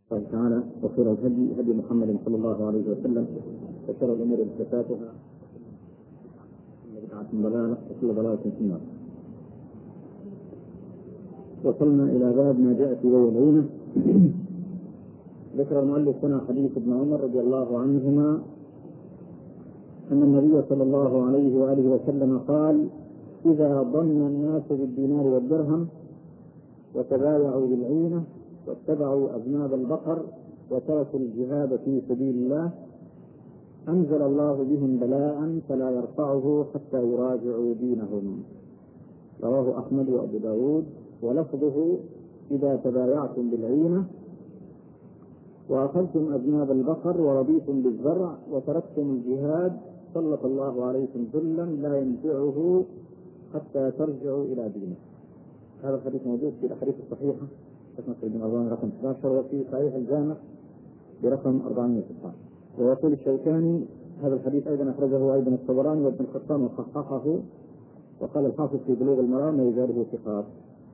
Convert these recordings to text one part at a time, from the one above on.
الله تعالى وخير الهدي هدي محمد صلى الله عليه وسلم وشر الامور محدثاتها وكل بدعة ضلالة وكل ضلالة في النار. وصلنا إلى باب ما جاء في ذوي العينة. ذكر المؤلف هنا حديث ابن عمر رضي الله عنهما أن النبي صلى الله عليه وآله وسلم قال: إذا ظن الناس بالدينار والدرهم وتبايعوا بالعينة واتبعوا أذناب البقر وتركوا الجهاد في سبيل الله أنزل الله بهم بلاء فلا يرفعه حتى يراجعوا دينهم. رواه أحمد وأبو داود. ولفظه: إذا تبايعتم بالعينة وأخذتم أذناب البقر ورضيتم بالزرع وتركتم الجهاد سلط الله عليكم ذلا لا ينفعه حتى ترجعوا إلى دينه. هذا الحديث موجود في الأحاديث الصحيحة رقم 11 وفي صحيح الجامع برقم 416. ويقول الشوكاني: هذا الحديث أيضا أخرجه أيضا الطبراني وابن القطان وصححه، وقال الحافظ في بلوغ المرام ويجاره ثقات.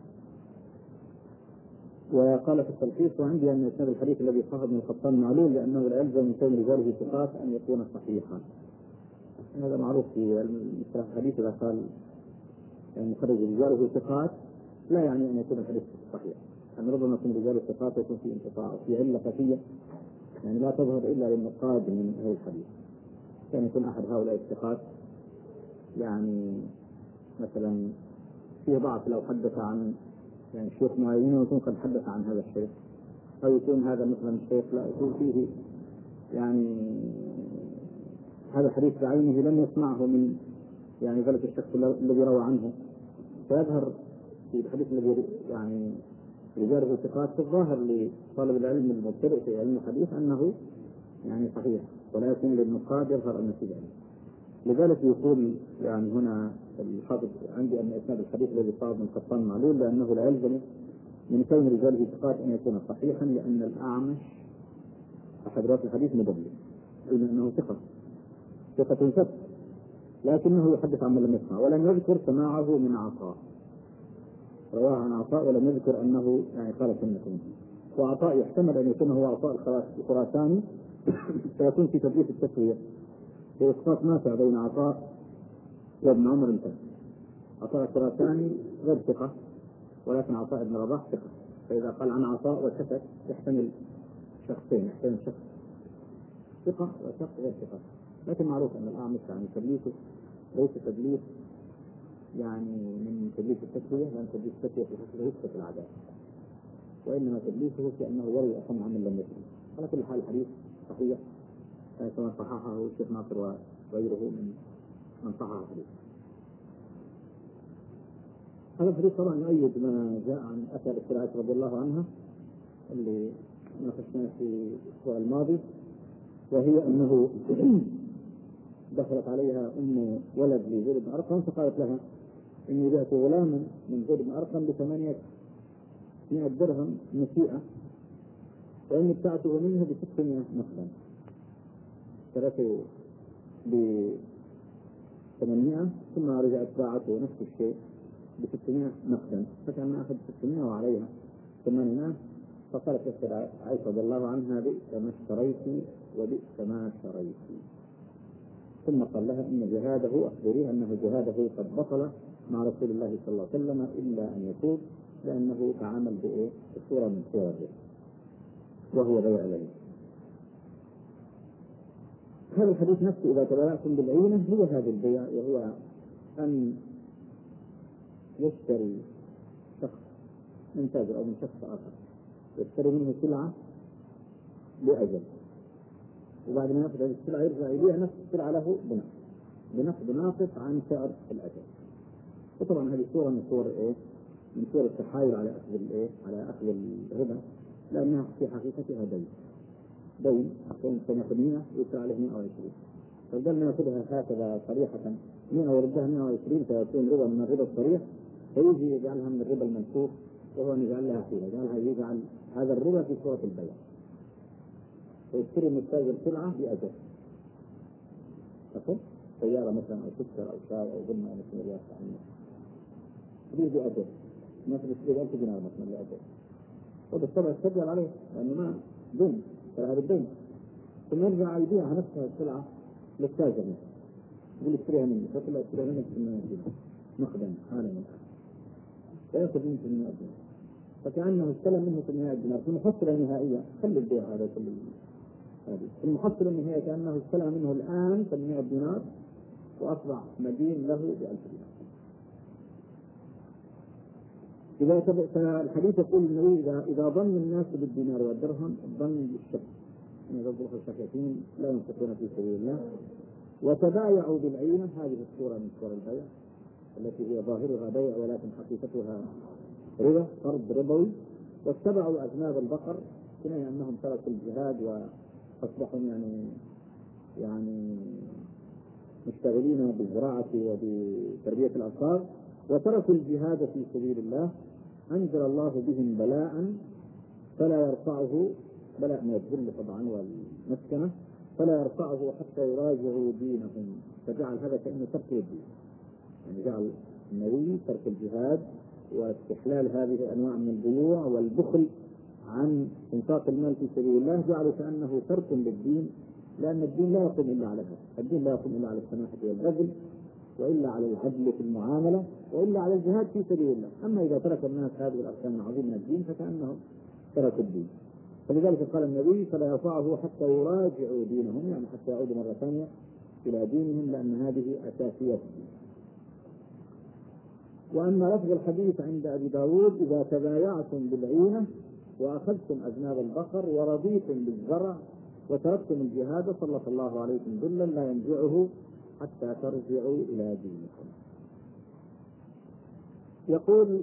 وقال في التلخيص: وعندي أن إسناد الحديث الذي صححه ابن القطان معلول لأنه لا يلزم من كون رجاله ثقات أن يكون صحيحا. هذا معروف في مصطلح الحديث، إذا قال مخرج رجاله ثقات لا يعني أن يكون الحديث صحيح، أن ربما يكون رجال ثقات ويكون في انقطاع في علة خفية يعني لا تظهر إلا للنقاد من أهل الحديث. كان يكون أحد هؤلاء الثقات يعني مثلا فيه ضعف لو حدث عن يعني شيخ معين ويكون قد حدث عن هذا الشيخ، أو يكون هذا مثلا الشيخ لا يكون فيه يعني هذا الحديث بعينه لم يسمعه من يعني ذلك الشخص الذي روى عنه، فيظهر في الحديث الذي يعني رجاله ثقات في الظاهر لطالب العلم المبتدئ في علم الحديث أنه يعني صحيح، ولا يكون للنقاد يظهر أن في ذلك. لذلك يقول يعني هنا الحافظ: عندي أن إسناد الحديث الذي صار من قطان معلول لأنه لا يلزم من كون رجاله ثقات أن يكون صحيحا، لأن الأعمش أحد رواة الحديث مدلس، علم أنه ثقة ثبت، لكنه يحدث عن من لم يسمع، ولم يذكر سماعه من عطاء، رواه عن عطاء ولم يذكر أنه يعني قال سنة. وعطاء يحتمل أن يكون هو عطاء الخراساني فيكون في تدليس التسوية وإسقاط نافع بين عطاء وابن عمر انتهى. عطاء الخراساني غير ثقة، ولكن عطاء ابن رباح ثقة، فإذا قال عن عطاء وسكت يحتمل شخصين، يحتمل شخص ثقة وشخص غير ثقة. لكن معروف أن الأعمش يعني تدليسه ليس تدليس يعني من تدليس التسوية، لأن تدليس التسوية في حسب يثبت العدالة، وإنما تدليسه في أنه يروي أصلا عن من لم يسمع. على كل حال الحديث صحيح كما صححه الشيخ ناصر وغيره من صححه الحديث. هذا الحديث طبعا يؤيد ما جاء عن أثر السلعة رضي الله عنها اللي ناقشناه في الأسبوع الماضي، وهي أنه دخلت عليها ولد لزيد بن أرقم فقالت لها: إني بعت غلاما من زيد بن أرقم ب800 درهم نسيئة، وإني ابتعته منه ب600 نقدا. اشترته ب800 ثم رجعت باعته نفس الشيء ب600 نقدا، فكان أخذ 600 وعليها 800. فقالت أختها عائشة رضي الله عنها: بئس ما اشتريت وبئس ما شريت. ثم قال لها: إن جهاده أخبريه أنه جهاده قد بطل مع رسول الله صلى الله عليه وسلم إلا أن يتوب، لأنه تعامل بصورة من صوره وهو بيع له. هذا الحديث نفسه إذا تبايعتم بالعينة هو هذا البيع، وهو أن يشتري شخص من تاجر أو من شخص آخر يشتري منه سلعة بأجل، وبعد ما يأخذ هذه السلعة يرجع يبيع نفس السلعة له بنقد ناقص عن سعر الأجل. وطبعا هذه صورة من صور من صور التحايل على أخذ الربا، لأنها في حقيقتها دين كان يأخذ 100 ويدفع عليه 120، فبدل ما يأخذها هكذا صريحة 100 ويردها 120 فيكون ربا من الربا الصريح، فيجي يجعلها من الربا المنسوخ، وهو أن يجعل لها فيها يجعل هذا الربا في صورة البيع، ويشتري من التاجر سلعة بأجل، سيارة مثلا أو سكر أو شاي أو غنى أو مثل رياض بأجل، مثل 1000 دينار مثلا بأجل، وبالطبع تسجل عليه لأنه دين، اشتراها بالدين، ثم يرجع يبيعها نفسها السلعة للتاجر، يقول اشتريها مني، فتقول له اشتريها منك ب 100 مقدم حالا من الآن، فيأخذ منك 100 دينار، فكأنه استلم منه 800 دينار. في المحصلة النهائية خلي البيع هذا كله، هذه المحصلة النهائية كأنه استلم منه الآن 800 دينار وأصبح مدين له ب1000 دينار. فالحديث يقول النبي إذا ظن الناس بالدينار والدرهم الظن بالشك، يعني يضربوا الشكاكين لا ينفقون في سبيل الله، وتبايعوا بالعينة، هذه الصورة من صور البيع التي هي ظاهرها بيع ولكن حقيقتها ربا، قرض ربوي. واتبعوا أذناب البقر، كناية أنهم تركوا الجهاد وأصبحوا يعني مشتغلين بالزراعة وبتربية الأطفال وتركوا الجهاد في سبيل الله. أنزل الله بهم بلاء فلا يرفعه، بلاء من الذل طبعا والمسكنة، فلا يرفعه حتى يراجعوا دينهم، فجعل هذا كأنه ترك الدين، يعني جعل النبي ترك الجهاد واستحلال هذه الأنواع من البيوع والبخل عن إنفاق المال في سبيل الله، جعله كأنه ترك للدين، لأن الدين لا يقوم إلا على هذا، الدين لا يقوم إلا على السماحة والبذل، وإلا على العدل في المعاملة، وإلا على الجهاد في سبيل الله. أما إذا ترك الناس هذه الأركان العظيمة من الدين فكأنهم تركوا الدين. فلذلك قال النبي فلا يرفعه حتى يراجعوا دينهم، يعني حتى يعودوا مرة ثانية إلى دينهم، لأن هذه أساسية الدين. وأما لفظ الحديث عند أبي داود إذا تبايعتم بالعينة وأخذتم أذناب البقر ورضيتم بالزرع وتركتم الجهاد سلط الله عليكم ذلا لا ينزعه حتى ترجعوا إلى دينكم. يقول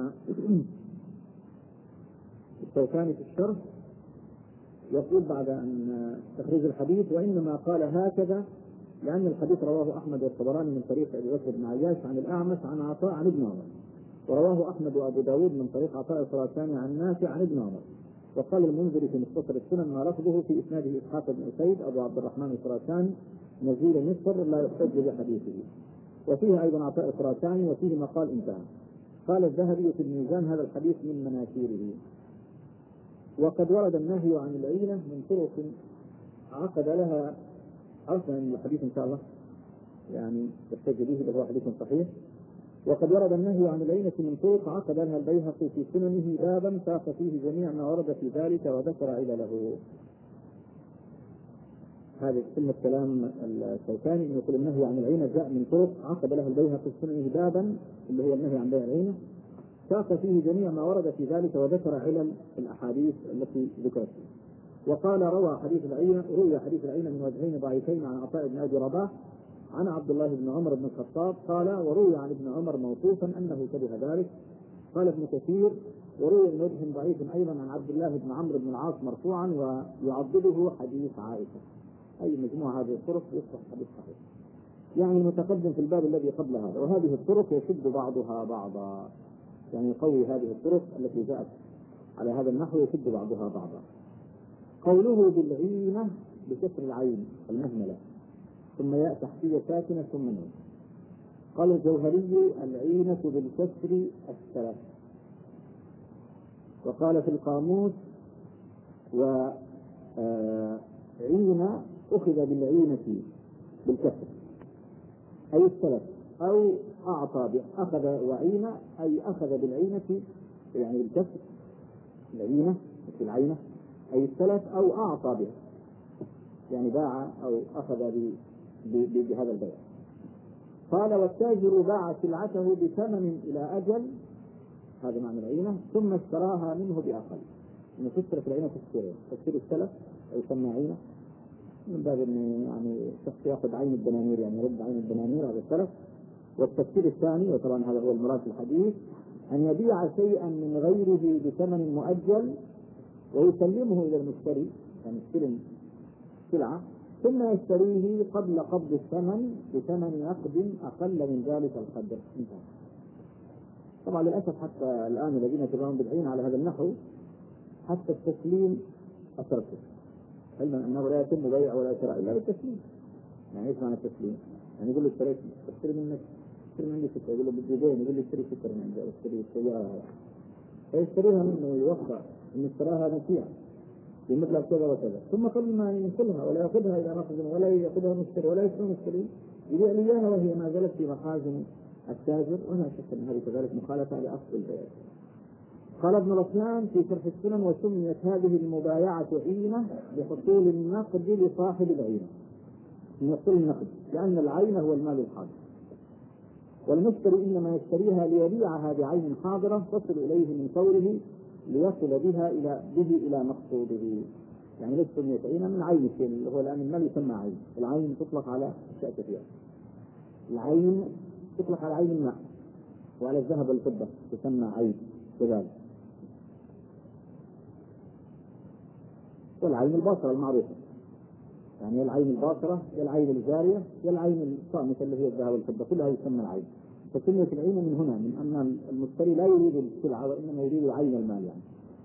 الشوكاني في الشرح، يقول بعد أن تخريج الحديث وإنما قال هكذا لأن الحديث رواه أحمد والطبراني من طريق أبي بكر بن عياش عن الأعمش عن عطاء عن ابن عمر، ورواه أحمد وأبو داود من طريق عطاء الخراساني عن نافع عن ابن عمر. وقال المنذري في مختصر السنن ما لفظه في إسناده إسحاق بن أسيد أبو عبد الرحمن الخراساني نزيل مصر لا يحتج بحديثه، وفيه أيضا عطاء الخراساني وفيه مقال انتهى. قال الذهبي في الميزان هذا الحديث من مناكيره. وقد ورد النهي عن العينة من طرق عقد لها أصلا من الحديث إن شاء الله يعني يحتج به وهو حديث صحيح. وقد ورد النهي عن العينة من طرق عقد لها البيهقي في سننه بابا ساق فيه جميع ما ورد في ذلك وذكر علله. هذه كلمة كلام الشوكاني انه يقول النهي عن العينة جاء من طرق عقد لها البيهقي في سننه بابا اللي هو النهي عن بيع العينة ساق فيه جميع ما ورد في ذلك وذكر علل الأحاديث التي ذكرت فيه. وقال روى حديث العينة من وجهين ضعيفين عن عطاء بن أبي رباح عن عبد الله بن عمر بن الخطاب قال وروي عن ابن عمر موقوفا أنه كره ذلك. قال ابن كثير وروي من وجه ضعيف أيضا عن عبد الله بن عمرو بن العاص مرفوعا ويعضده حديث عائشة. أي مجموعة هذه الطرق يصبح حديث صحيح، يعني المتقدم في الباب الذي قبل هذا. وهذه الطرق يشد بعضها بعضا، يعني يقوي هذه الطرق التي جاءت على هذا النحو يشد بعضها بعضا. قوله بالعينة بكسر العين المهملة ثم ياء تحتية ساكنة ثم نون. قال الجوهري العينة بالكسر الثلاث. وقال في القاموس وعينة أخذ بالعينة بالكسر أي الثلاث أو أعطى أخذ وعينة أي أخذ بالعينة يعني بالكسر العينة في العينة أي الثلاث أو أعطى بها يعني باع أو أخذ بهذا البيع. قال والتاجر باع سلعته بثمن إلى أجل، هذا معنى العينة، ثم اشتراها منه بأقل. إنه تشتري في العينة تشتري السلف أو يسمى عينة من باب إنه يعني شخص يأخذ عين الدنانير يعني يرد عين الدنانير هذا السلف. والتفسير الثاني وطبعا هذا هو المراد في الحديث أن يبيع شيئا من غيره بثمن مؤجل ويسلمه إلى المشتري يعني يستلم سلعة ثم يشتريه قبل قبض الثمن بثمن نقد أقل من ذلك القدر. طبعا للأسف حتى الآن الذين يتبعون بالعين على هذا النحو حتى التسليم أتركه، علما أنه لا يتم بيع ولا شراء إلا بالتسليم. يعني ايش معنى التسليم؟ يعني يقول له اشتريت اشتري منك اشتري من عندي ستة، يقول له بدي دين، يقول له اشتري ستة من عندي أو اشتري السيارة فيشتريها منه ويوقع إن اشتراها نسيئة بمبلغ كذا وكذا، ثم قبل ما ينقلها ولا يأخذها إلى مخزن ولا يأخذها مشتري ولا يشتري مشتري يبيع لي إياها وهي ما زالت في مخازن التاجر، ولا شك أن هذه كذلك مخالفة لأصل البيع. قال ابن رسلان في شرح السنن: وسميت هذه المبايعة عينة بحصول النقد لصاحب العينة، من حصول النقد، لأن العين هو المال الحاضر، والمشتري إنما يشتريها ليبيعها بعين حاضرة تصل إليه من فوره ليصل بها إلى مقصوده. يعني ليش سميت عينة؟ من عين الشيء اللي هو الآن المال يسمى عين. العين تطلق على أشياء كثيرة. العين تطلق على عين الماء، وعلى الذهب والفضة تسمى عين كذلك، والعين الباصرة المعروفة، يعني العين الباصرة هي العين الجارية، هي العين الصامتة اللي هي الذهب والفضة، كلها يسمى العين. فسميت العين من هنا، من أن المشتري لا يريد السلعة وإنما يريد عين المال يعني.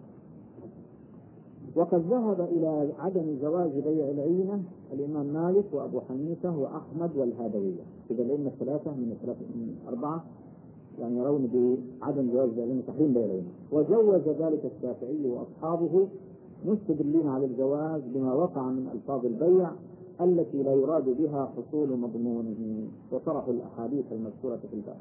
وقد ذهب إلى عدم جواز بيع العينة الإمام مالك وأبو حنيفة وأحمد والهادوية، إذا الأئمة الثلاثة من أربعة يعني يرون بعدم جواز بيع العينة، تحريم بيع العينة. وجوز ذلك الشافعي وأصحابه مستدلين على الجواز بما وقع من ألفاظ البيع التي لا يراد بها حصول مضمونه، وطرحوا الأحاديث المذكورة في الباب.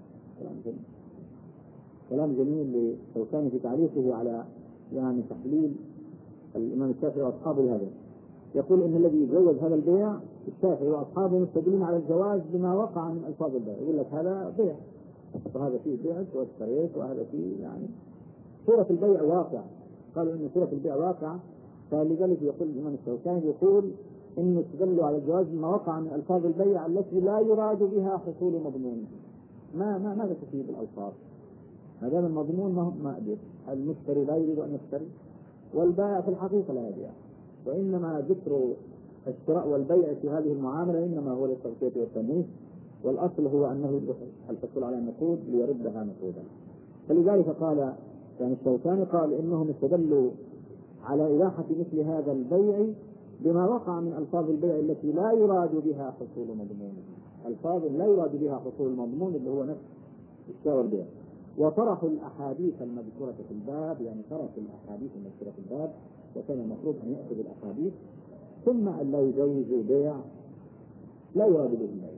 كلام جميل لشوكاني في تعليقه على يعني تحليل الإمام الشافعي وأصحابه هذا. يقول إن الذي يجوز هذا البيع الشافعي وأصحابه مستدلين على الجواز بما وقع من ألفاظ البيع. يقول لك هذا بيع وهذا فيه بيع واشتريت وهذا فيه يعني صورة البيع واقع، قالوا إن صورة البيع واقع. فلذلك يقول الإمام الشوكاني يقول إنه استدلوا على الجواز بما وقع من ألفاظ البيع التي لا يراد بها حصول مضمونه. ماذا تفيد الألفاظ؟ هذا المضمون ما أدري، المشتري لا يريد أن يشتري، والبائع في الحقيقة لا يبيع، وإنما ذكر الشراء والبيع في هذه المعاملة إنما هو للتغطية والتمويل، والأصل هو أنه الحصول على النقود ليردها نقودا. فلذلك قال يعني الشوكاني قال إنهم استدلوا على إباحة مثل هذا البيع بما وقع من ألفاظ البيع التي لا يراد بها حصول مضمون، ألفاظ لا يراد بها حصول المضمون اللي هو نفس الشراء والبيع. وطرحوا الأحاديث المذكورة في الباب، يعني تركوا الأحاديث المذكورة في الباب، وكان المفروض أن يأخذ الأحاديث ثم أن لا يجوزوا بيع لا يراد به البيع.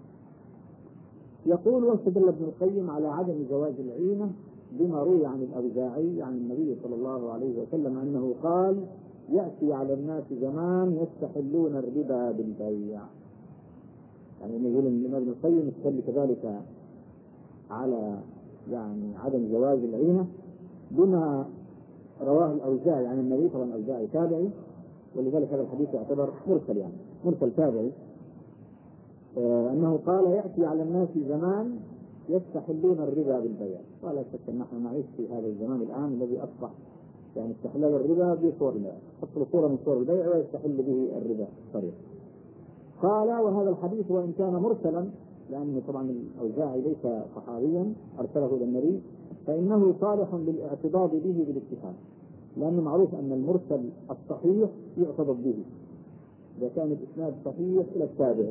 يقول: واستدل ابن القيم على عدم جواز العينة بما روي عن الأوزاعي عن النبي صلى الله عليه وسلم أنه قال: يأتي على الناس زمان يستحلون الربا بالبيع. يعني يقول الإمام ابن القيم استدل كذلك على يعني عدم جواز العينة بما رواه الأوزاعي عن النبي، طبعا الأوزاعي تابعي، ولذلك هذا الحديث يعتبر مرسل، يعني مرسل تابعي، أنه قال: يأتي على الناس زمان يستحلون الربا بالبيع. ولا شك أن نحن نعيش في هذا الزمان الآن الذي أصبح يعني استحلال الربا بصور البيع، تحصل صورة من صور البيع ويستحل به الربا طريق. قال: وهذا الحديث وإن كان مرسلا، لأن طبعا الأوزاعي ليس صحابيا أرسله إلى النبي، فإنه صالح للاعتضاد به بالاتفاق، لأنه معروف أن المرسل الصحيح يعتضد به إذا كان الإسناد صحيح إلى التابعي.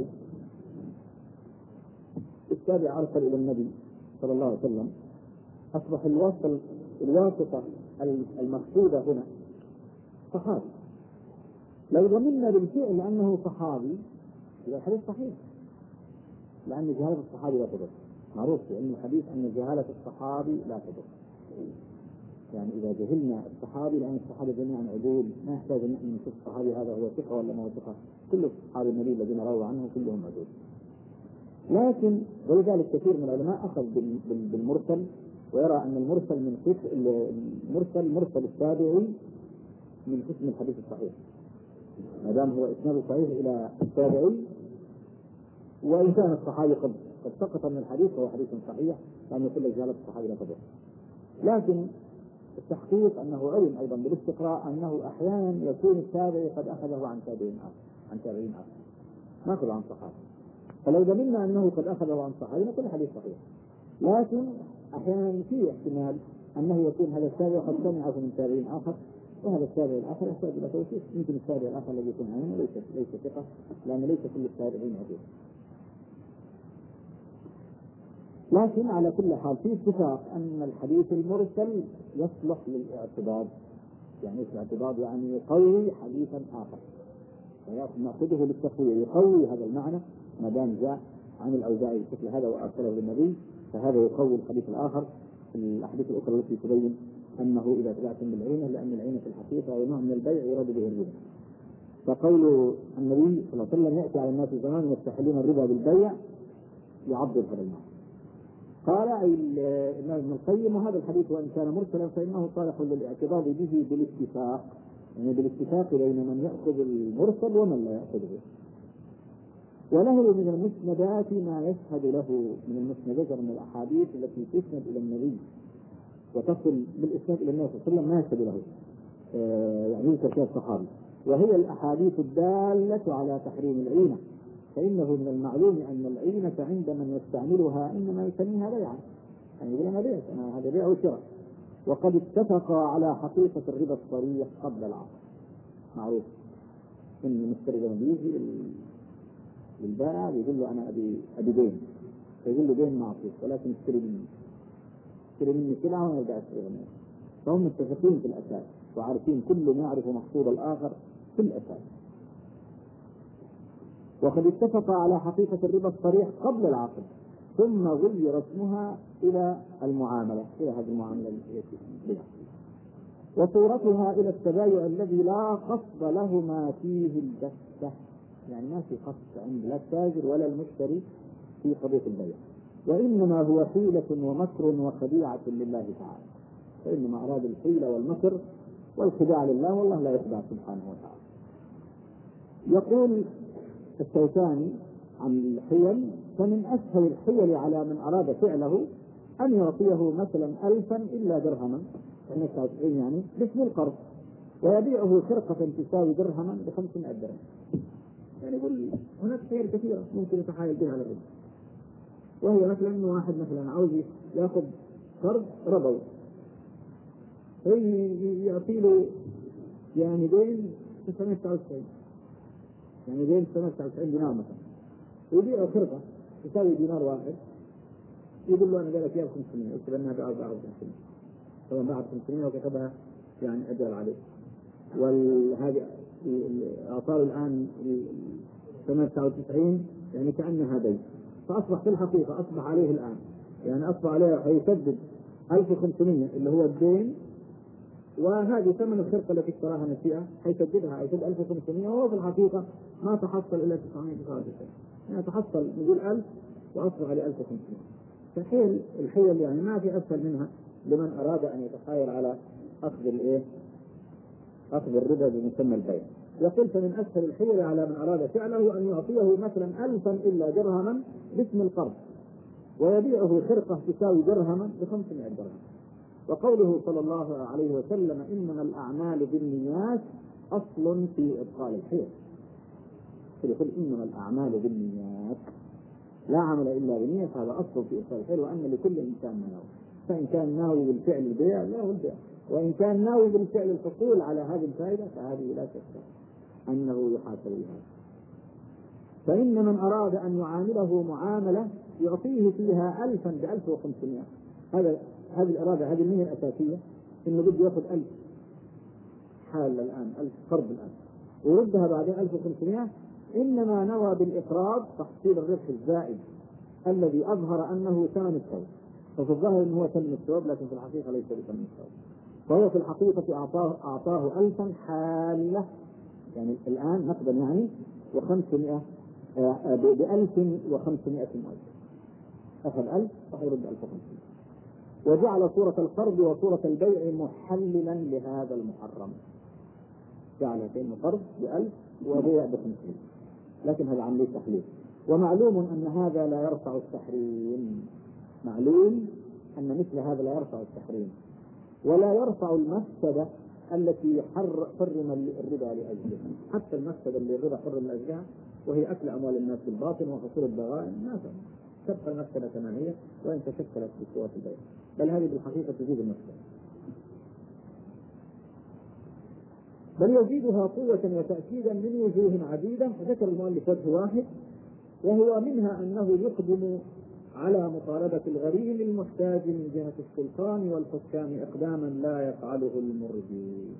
التابع أرسل إلى النبي صلى الله عليه وسلم، أصبح الواسطة المقصودة هنا صحابي. لو ضمننا بالفعل أنه صحابي إذا الحديث صحيح، لأن جهالة الصحابي لا تضر، معروف في علم الحديث أن جهالة الصحابي لا تضر. يعني إذا جهلنا الصحابي، لأن الصحابة جميعا عدول، ما يحتاج أن نحن نشوف الصحابي هذا هو ثقة ولا ما هو ثقة، كل الصحابة النبي الذين رووا عنه كلهم عدول. لكن ولذلك كثير من العلماء أخذ بالمرسل، ويرى أن المرسل مرسل التابعي من حكم الحديث الصحيح، ما دام هو إسناد صحيح إلى التابعي، وإن كان الصحابي قد سقط من الحديث فهو حديث صحيح، لأن كل جهالة الصحابي لا تضر. لكن التحقيق أنه علم أيضا بالاستقراء أنه أحيانا يكون التابعي قد أخذه عن تابعين آخر، ما أخذ عن صحابي. فلو ضمننا أنه قد أخذه عن صحابي نقول حديث صحيح. لكن أحيانا في احتمال أنه يكون هذا التابع قد سمعه من تابعين آخر، وهذا التابع الآخر يحتاج إلى توثيق. يمكن التابع الآخر الذي يكون عنه ليس ثقة، لأن ليس كل التابعين عدول. لكن على كل حال في اتفاق أن الحديث المرسل يصلح للاعتضاد، يعني ايش الاعتضاد؟ يعني يقوي حديثا آخر، نأخذه للتقوية، يقوي هذا المعنى ما دام جاء عن الأوزاعي بشكل هذا وأرسله للنبي، فهذا يقوي الحديث الآخر، الأحاديث الأخرى التي تبين أنه إذا تبعتم بالعينة، لأن العينة في الحقيقة هو نوع من البيع يراد به الربا. فقول النبي صلى الله عليه وسلم يأتي على الناس زمان يستحلون الربا بالبيع يعضد هذا المعنى. قال الإمام ابن القيم: وهذا الحديث وإن كان مرسلا فإنه صالح للاعتراض به بالاتفاق، يعني بالاتفاق بين من يأخذ المرسل ومن لا يأخذه. وله من المسندات ما يشهد له من المسندات من الأحاديث التي تسند إلى النبي وتصل بالإسناد إلى النبي صلى الله عليه وسلم ما يشهد له، يعني يذكر فيها الصحابي، وهي الأحاديث الدالة على تحريم العينة، فإنه من المعلوم أن العينة عند من يستعملها إنما يسميها بيعا، يعني يقول أنا بيع، هذا بيع وشراء. وقد اتفق على حقيقة الربا الصريح قبل العصر. معروف إن المشتري لما بيجي للبائع يقول له أنا أبي دين، فيقول له دين معصوص ولكن اشتري مني سلعة وأنا أرجع أشتري منه. فهم متفقين في الأساس وعارفين، كل يعرف مقصود الآخر في الأساس. وقد اتفق على حقيقة الربا الصريح قبل العقد، ثم غير اسمها إلى المعاملة، إلى هذه المعاملة التي وصورتها إلى التبايع الذي لا قصد لهما فيه البتة، يعني ما في قصد عند لا التاجر ولا المشتري في قضية البيع، وإنما هو حيلة ومكر وخديعة لله تعالى، فإنما أراد الحيلة والمكر والخداع لله، والله لا يخدع سبحانه وتعالى. يقول الشوكاني عن الحيل: فمن أسهل الحيل على من أراد فعله أن يعطيه مثلا 1000 إلا درهما، يعني باسم القرض، ويبيعه خرقة تساوي درهما ب500 درهم. يعني يقول هناك حيل كثيرة ممكن يتحايل بها على الربا، وهي مثلا إنه واحد مثلا عاوز يأخذ قرض ربوي، يعطي له يعني دين 999، يعني دين 999 دينار مثلا، ويبيعه خرقة تساوي دينار واحد، يقول له أنا جالك إياها ب500، يكتب أنها ب400، طبعا بعد 500 وكتبها يعني أجل عليه. وهذه أعطاه الآن 99 يعني كأنها دين، فأصبح في الحقيقة أصبح عليه الآن يعني أصبح عليه حيسدد 1500 اللي هو الدين، وهذه ثمن الخرقة التي اشتراها نسيئة حيسددها، يسد 1500 وهو في الحقيقة ما تحصل إلا 999، يعني تحصل نقول 1000 وأصبح عليه 1500. الحيل يعني ما في أسهل منها لمن أراد أن يتحايل على أخذ الربا بمسمى البيع. يقول: فمن أسهل الحيل على من أراد فعله أن يعطيه مثلا 1000 إلا درهما باسم القرض، ويبيعه خرقة تساوي درهما ب500 درهم. وقوله صلى الله عليه وسلم: إنما الأعمال بالنيات أصل في إبطال الحيل. يقول إنما الأعمال بالنيات، لا عمل إلا بنية، هذا أصل في إبطال الحيل، وأن لكل إنسان ما نوى، فإن كان ناوي بالفعل البيع له البيع، وإن كان ناوي بالفعل الحصول على هذه الفائدة فهذه لا شك أنه يحاسب بها. فإن من أراد أن يعامله معاملة يعطيه فيها 1000 ب1500، هذه الإرادة، هذه النية الأساسية، إنه بده يأخذ 1000 حال الآن، 1000 قرض الآن، ويردها بعدين 1500، إنما نوى بالإقراض تحصيل الربح الزائد الذي أظهر أنه ثمن الثوب، ففي الظاهر أنه هو ثمن الثوب لكن في الحقيقة ليس بثمن الثوب، فهو في الحقيقة أعطاه 1000 حالة، يعني الآن نقدا يعني و500 ب1500 أخذ 1000 ويرد 1500، وجعل صورة القرض وصورة البيع محللا لهذا المحرم، جعل كأنه قرض ب1000 وبيع ب500، لكن هذا عملية تحليل. ومعلوم أن هذا لا يرفع التحريم، معلوم أن مثل هذا لا يرفع التحريم ولا يرفع المفسدة التي حرم الربا لأجلها، حتى المفسدة اللي الربا حرم لأجلها وهي أكل أموال الناس بالباطل وحصول الضغائن ما تبقى المفسدة كما هي وإن تشكلت في صورة البيع، بل هذه بالحقيقة تزيد المفسدة، بل يزيدها قوة وتأكيدا من وجوه عديدة. ذكر المؤلف وجه واحد، وهو منها أنه يقدم على مطالبة الغريم المحتاج من جهة السلطان والحكام إقداما لا يفعله المرجي.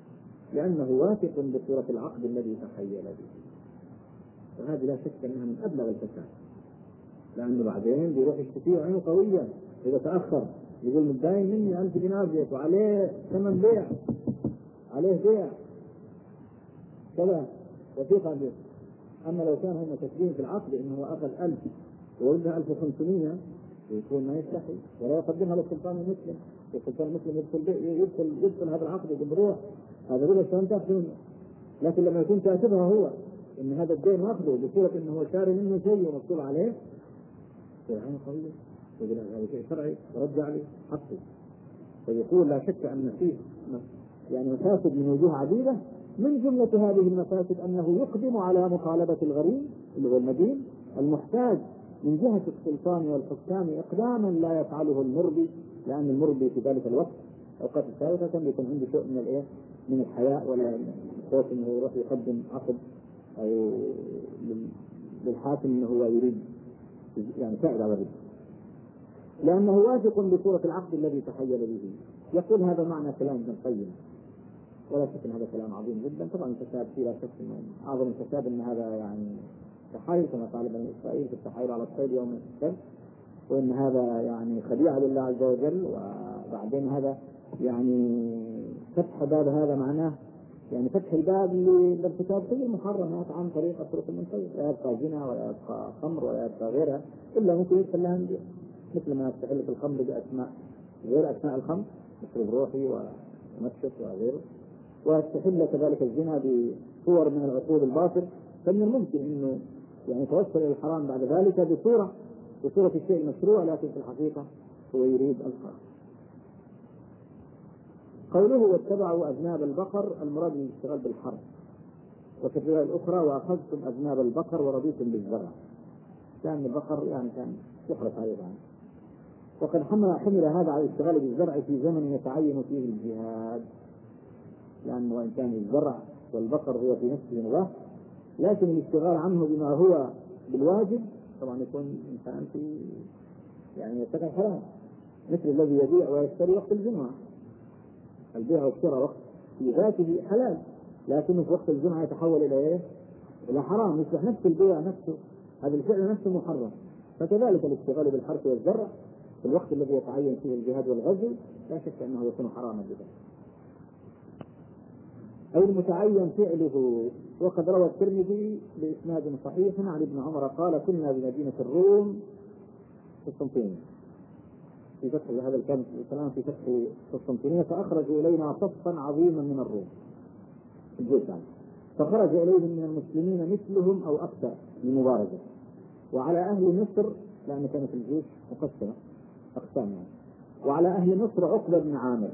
لأنه واثق بصورة العقد الذي تخيل به. وهذه لا شك أنها من أبلغ الفساد، لأنه بعدين بيروح يشتكيه عينه قوية إذا تأخر، يقول متداين مني 1000 دينار زيت وعليه ثمن بيع، عليه بيع كذا وثيقة به. أما لو كان هم كاتبين في العقد إنه أخذ 1000 وردها 1500 يكون ما يستحي ولا يقدمها للسلطان المسلم، السلطان المسلم يدخل هذا العقد يقول روح هذا ربا شلون تاخذ منه. لكن لما يكون كاتبها هو إن هذا الدين واخذه بصورة إنه هو شاري منه شيء ومكتوب عليه عين قوية، يقول هذا شيء شرعي ورجع لي حقه. فيقول لا شك أن فيه يعني مفاسد من وجوه عديدة، من جملة هذه المفاسد أنه يقدم على مطالبة الغريم اللي هو المدين المحتاج من جهة السلطان والحكام إقداما لا يفعله المربي، لأن المربي في ذلك الوقت أوقات السابقة كان يكون عنده شيء من من الحياء ولا خوف أنه يروح يقدم عقد أو للحاكم أنه هو يريد يعني سائل على الربا، لأنه واثق بصورة العقد الذي تخيل به. يقول هذا معنى كلام ابن القيم، ولا شك أن هذا كلام عظيم جدا. طبعا الفساد فيه لا شك أنه أعظم الفساد أن هذا يعني تحايل كما قال بني إسرائيل في التحايل على الصيد يوم السبت، وأن هذا يعني خديعة لله عز وجل. وبعدين هذا يعني فتح باب، هذا معناه يعني فتح الباب لارتكاب كل المحرمات عن طريق الطرق المنتهية، لا يبقى زنا ولا يبقى خمر ولا يبقى غيرها إلا ممكن يدخل لها نبيع، مثل ما يستحل في الخمر بأسماء غير أسماء الخمر مثل الروحي ومشط وغيره، ويستحل كذلك الزنا بصور من العقود الباطل. فمن الممكن إنه يعني يتوصل إلى الحرام بعد ذلك بصورة الشيء المشروع، لكن في الحقيقة هو يريد الحرام. قوله واتبعوا أذناب البقر المراد الاشتغال بالحرب، وفي الرواية الأخرى وأخذتم أذناب البقر ورضيتم بالزرع، كان البقر يعني كان يحرث أيضا. وقد حمل هذا على الاشتغال بالزرع في زمن يتعين فيه الجهاد، لأن وإن كان الزرع والبقر هو في نفسه مباح، لكن الاشتغال عنه بما هو بالواجب طبعا يكون إنسان في يعني يتقن حرام، مثل الذي يبيع ويشتري وقت الجمعة. البيع والشراء وقت في ذاته حلال، لكنه في وقت الجمعة يتحول إلى حرام، يصبح نفس البيع نفسه هذا الفعل نفسه محرم. فكذلك الاشتغال بالحرث والزرع في الوقت الذي يتعين فيه الجهاد والغزو لا شك أنه يكون حراما بذلك، أي المتعين فعله. وقد روى الترمذي بإسناد صحيح عن ابن عمر قال كنا بمدينة الروم قسطنطينية في فتح هذا الكلام في فتح قسطنطينية، فأخرجوا إلينا صفا عظيما من الروم الجيش، فخرج إليهم من المسلمين مثلهم أو أكثر للمبارزة، وعلى أهل مصر لأن كانت الجيش مقسمة أقسام يعني، وعلى أهل مصر عقبة بن عامر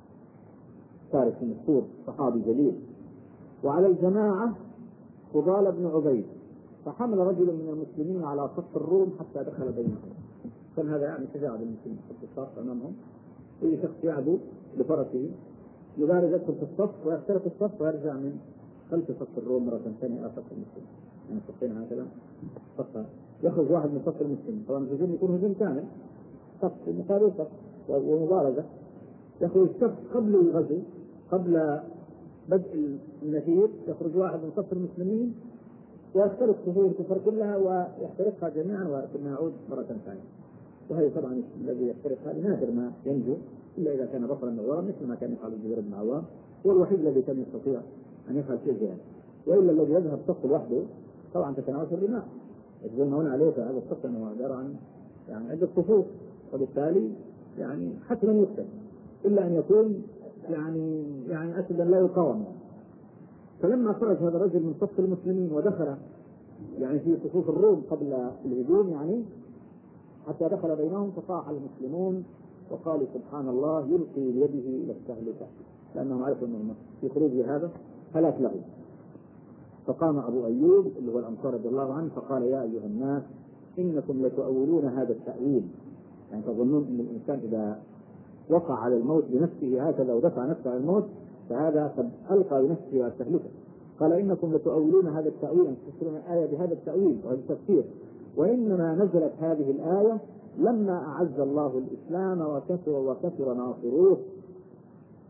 فارس مشهور صحابي جليل، وعلى الجماعة فضال بن عبيد. فحمل رجل من المسلمين على صف الروم حتى دخل بينهم، كان هذا يعني شجاعة المسلمين في الصف أمامهم، أي شخص يعدو بفرسه يبارز يدخل في الصف ويخترق الصف ويرجع من خلف صف الروم مرة ثانية إلى صف المسلمين، يعني صفين هكذا صف، يخرج واحد من صف المسلمين، طبعا الهجوم يكون هجوم كامل صف مقابل صف ومبارزة، يخرج صف قبل الغزو قبل بدء النفير، يخرج واحد من صف المسلمين ويخترق صفوف الكفار كلها ويخترقها جميعا ثم يعود مرة ثانية. وهي طبعا الذي يخترقها نادر ما ينجو إلا إذا كان بطلا نوارا مثل ما كان يفعل الزبير بن عوام، هو الوحيد الذي كان يستطيع أن يفعل شيء ذلك، وإلا الذي يذهب صف وحده طبعا تتناوش الرماء يجبون هنا عليه هذا الصف أنه عبارة عن يعني عدة صفوف، وبالتالي يعني حتما يقتل إلا أن يكون يعني أسدا لا يقاوم. فلما خرج هذا الرجل من صف المسلمين ودخل يعني في صفوف الروم قبل الهجوم يعني حتى دخل بينهم، فصاح المسلمون وقالوا سبحان الله يلقي بيده إلى التهلكة، لأنهم عرفوا أنه في خروجه هذا هلاك له. فقام أبو أيوب اللي هو الأنصار رضي الله عنه فقال يا أيها الناس إنكم لتؤولون هذا التأويل، يعني تظنون أن الإنسان إذا وقع على الموت بنفسه هكذا ودفع نفسه على الموت فهذا قد ألقى بنفسه التهلكة. قال إنكم لتؤولون هذا التأويل، تفسرون الآية بهذا التأويل وهذا التفسير، وإنما نزلت هذه الآية لما أعز الله الإسلام وكثر ناصروه.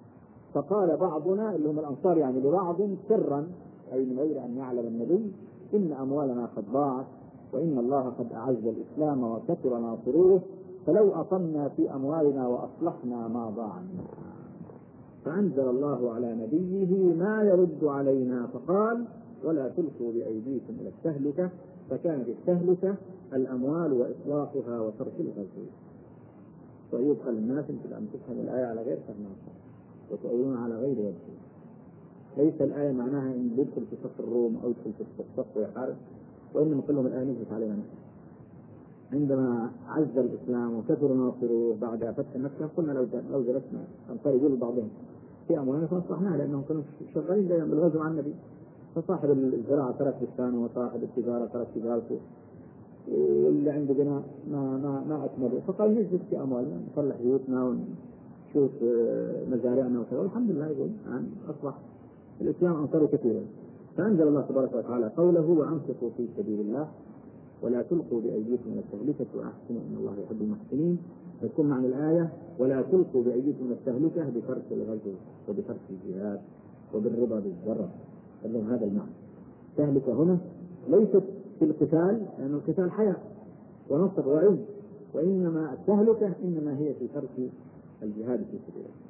فقال بعضنا اللي هم الأنصار يعني لبعض سرا أي من غير أن يعلم النبي إن أموالنا قد ضاعت وإن الله قد أعز الإسلام وكثر ناصروه فلو أقمنا في أموالنا وأصلحنا ما ضاع منا. فأنزل الله على نبيه ما يرد علينا فقال ولا تلقوا بأيديكم إلى التهلكة فكانت التهلكة الأموال وإصلاحها وترك الغزو. ويدخل الناس أن تفهم الآية على غير فهمها وتؤولون على غير وجهه. ليس الآية معناها إن يدخل في صف الروم أو يدخل في الصف ويحارب، وإنما كلهم الآية نزلت علينا نحن. عندما عز الإسلام وكثر ناصروه بعد فتح مكة قلنا لو جلسنا أنصار يقول بعضهم في أموالنا فأصلحناها لأنهم كانوا شغالين دائما بالغزو مع النبي. فصاحب الزراعة ترك بستانه وصاحب التجارة ترك تجارته واللي عنده بناء ما أكمله فقال نجلس في أموالنا نصلح بيوتنا ونشوف مزارعنا وكذا والحمد لله يقول أصبح الإسلام أنصاره كثيرا. فأنزل الله تبارك وتعالى قوله وأنفقوا في سبيل الله ولا تلقوا بأيديكم إلى التهلكة وأحسنوا إن الله يحب المحسنين. فيكون معنى الآية ولا تلقوا بأيديكم إلى التهلكة بترك الغزو وبترك الجهاد وبالرضا بالضرر. هذا المعنى. التهلكة هنا ليست في القتال لأن القتال حياة ونصر وعز، وإنما التهلكة إنما هي في ترك الجهاد في سبيل الله.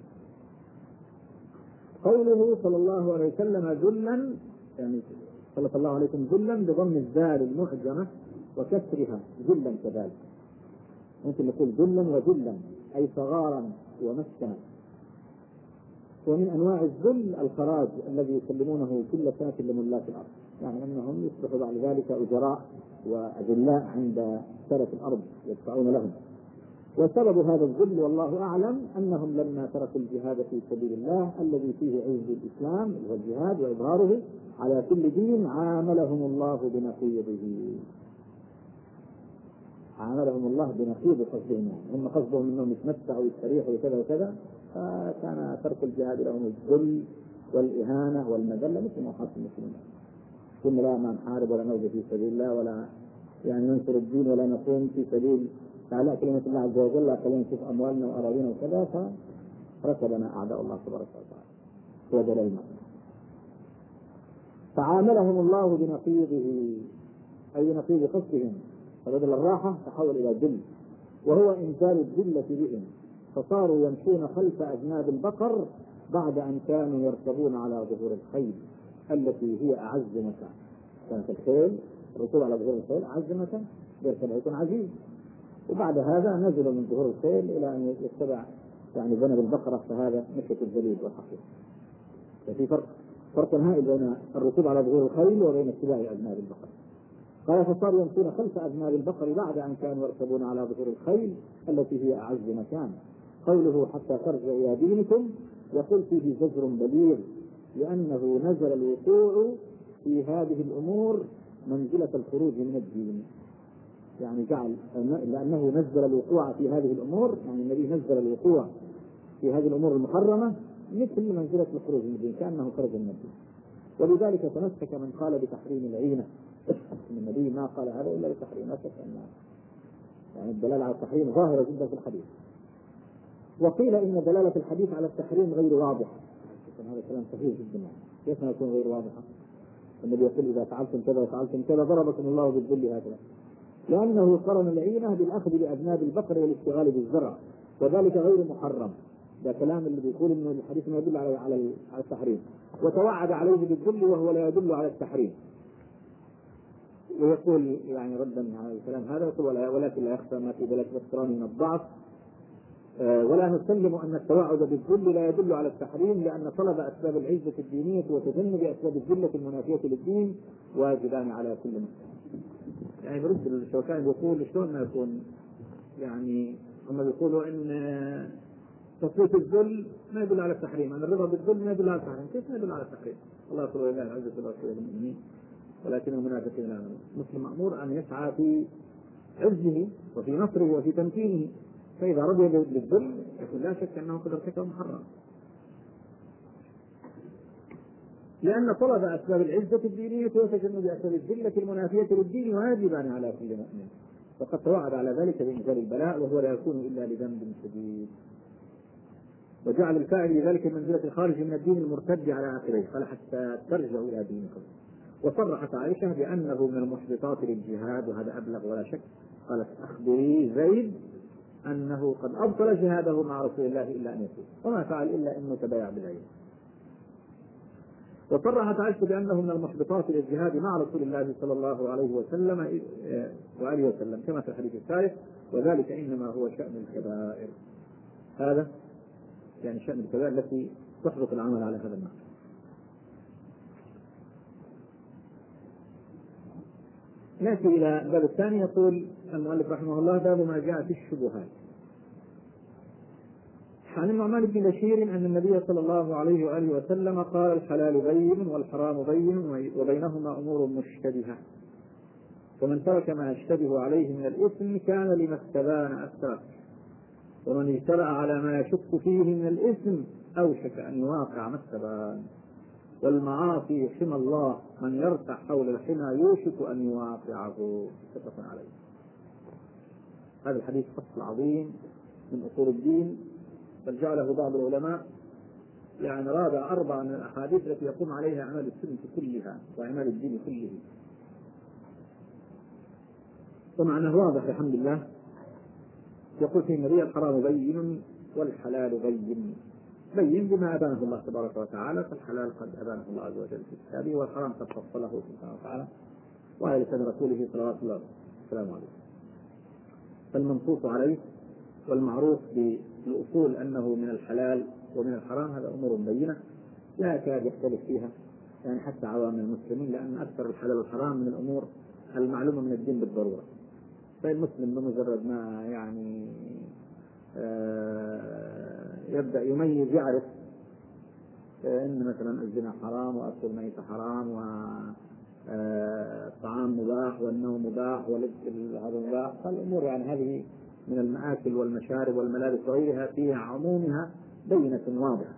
قوله صلى الله عليه وسلم ذلا يعني صلى الله عليكم ذلا بضم الزال المعجمة وكسرها ذلا كذلك. ممكن نقول ذلا وذلا أي صغارا ومسكنا. ومن أنواع الذل الخراج الذي يسلمونه كل سنة لملاك الأرض، يعني أنهم يصبحوا بعد ذلك أجراء وأذلاء عند سلف الأرض يدفعون لهم. وسبب هذا الذل والله أعلم أنهم لما تركوا الجهاد في سبيل الله الذي فيه عز الإسلام والجهاد وإظهاره على كل دين عاملهم الله بنقيضه. عاملهم الله بنقيض قصدهم، هم قصدهم أنهم يتمتعوا ويستريحوا وكذا وكذا، فكان ترك الجهاد لهم الذل والإهانة والمذلة مثل ما حصل المسلمين. كنا لا ما نحارب ولا نوجد في سبيل الله ولا يعني ننصر الدين ولا نقوم في سبيل على كلمة الله عز وجل، لا خلينا نشوف أموالنا وأراضينا وكذا، فركبنا أعداء الله تبارك وتعالى. هو دليل فعاملهم الله بنقيضه أي نقيض قصدهم، فبدل الراحة تحول إلى ذل، وهو إنزال الذلة بهم، فصاروا يمشون خلف أجناب البقر بعد أن كانوا يركبون على ظهور الخيل التي هي أعز مكان. كانت الخيل الركوب على ظهور الخيل أعز مكان يركب يكون عزيز، وبعد هذا نزلوا من ظهور الخيل إلى أن يتبع يعني ذنب البقرة، فهذا مشية الجليد والحقيقة. ففي فرق هائل بين الركوب على ظهور الخيل وبين اتباع أجناب البقر. قال فصاروا يمشون خلف أجناب البقر بعد أن كانوا يركبون على ظهور الخيل التي هي أعز مكان. قوله حتى ترجع إلى دينكم يقول فيه زجر بليغ، لأنه نزل الوقوع في هذه الأمور منزلة الخروج من الدين. يعني جعل لأنه نزل الوقوع في هذه الأمور، يعني النبي نزل الوقوع في هذه الأمور المحرمة مثل منزلة الخروج من الدين، كأنه خرج من الدين. ولذلك تمسك من قال بتحريم العينة. النبي ما قال هذا إلا بتحريم، يعني الدلالة على التحريم ظاهرة جدا في الحديث. وقيل إن دلالة الحديث على التحريم غير واضحة. هذا كلام صحيح جدا. كيف ما يكون غير واضحة؟ النبي يقول إذا فعلتم كذا وفعلتم كذا ضربكم الله بالذل هكذا، لأنه قرن العينة بالأخذ بأذناب البقر والاشتغال بالزرع، وذلك غير محرم. ده كلام اللي بيقول إنه الحديث ما يدل على التحريم، وتوعد عليه بالذل وهو لا يدل على التحريم. ويقول يعني ردا على الكلام هذا يقول ولكن لا يخفى ما في ذلك الاقتران من الضعف، ولا نسلم أن التوعد بالذل لا يدل على التحريم، لأن طلب أسباب العزة الدينية وتجنب أسباب الذلة المنافية للدين واجبان على كل مسلم. يعني برد الشوكاني بيقول شلون ما يكون، يعني هم بيقولوا إن تثبيت الذل ما يدل على التحريم، أن الرضا بالذل ما يدل على التحريم. كيف ما يدل على التحريم؟ الله يقول لله العزة والرسول المؤمنين ولكن المنافقين لا يعلمون. المسلم مأمور أن يسعى في عزه وفي نصره وفي تمكينه، فإذا رضي بالذل يقول لا شك أنه قد ارتكب محرم، لأن طلب أسباب العزة الدينية وتجنب أسباب الذلة المنافية للدين واجبان على كل مؤمن، وقد توعد على ذلك بإنزال البلاء وهو لا يكون إلا لذنب شديد. وجعل الفاعل لذلك منزلة الخارج من الدين المرتد على عقبيه، قال حتى ترجعوا إلى دينكم. وصرحت عائشة بأنه من المحبطات للجهاد، وهذا أبلغ ولا شك. قالت أخبري زيد أنه قد أبطل جهاده مع رسول الله إلا أن يتوب، وما فعل إلا أنه تبايع بالعين. وصرحت عائشة بأنه من المحبطات للجهاد مع رسول الله صلى الله عليه وسلم وآله وسلم كما في الحديث الثالث، وذلك إنما هو شأن الكبائر. هذا يعني شأن الكبائر التي تحبط العمل على هذا النحو. نأتي إلى الباب الثاني. يقول المؤلف رحمه الله: باب ما جاء في الشبهات. عن النعمان بن بشير أن النبي صلى الله عليه وآله وسلم قال: الحلال بين والحرام بين وبينهما أمور مشتبهة، ومن ترك ما يشتبه عليه من الإثم كان لما استبان أسرع، ومن اجترأ على ما يشك فيه من الإثم أوشك أن يواقع ما استبان. والمعاصي حمى الله، من يرتع حول الحمى يوشك أن يواقعه. متفق عليه. هذا الحديث فصل عظيم من أصول الدين، بل جعله بعض العلماء يعني رابع 4 من الأحاديث التي يقوم عليها أعمال السنة كلها وأعمال الدين كله. ومعناه واضح الحمد لله. يقول فيه النبي: الحرام بين والحلال بين. بين بما أبانه الله تبارك وتعالى، فالحلال قد أبانه الله عز وجل في كتابه، والحرام قد فصله سبحانه وتعالى وعلى لسان رسوله صلوات الله وسلامه عليه. فالمنصوص عليه والمعروف بالأصول أنه من الحلال ومن الحرام هذا أمور بينة لا يكاد يختلف فيها يعني حتى عوام المسلمين، لأن أكثر الحلال والحرام من الأمور المعلومة من الدين بالضرورة. فالمسلم بمجرد ما يعني يبدأ يميز، يعرف إن مثلا الزنا حرام وأكل الميت حرام والطعام مباح والنوم مباح واللبس هذا مباح، فالأمور يعني هذه من المآكل والمشارب والملابس وغيرها فيها عمومها بينة واضحة.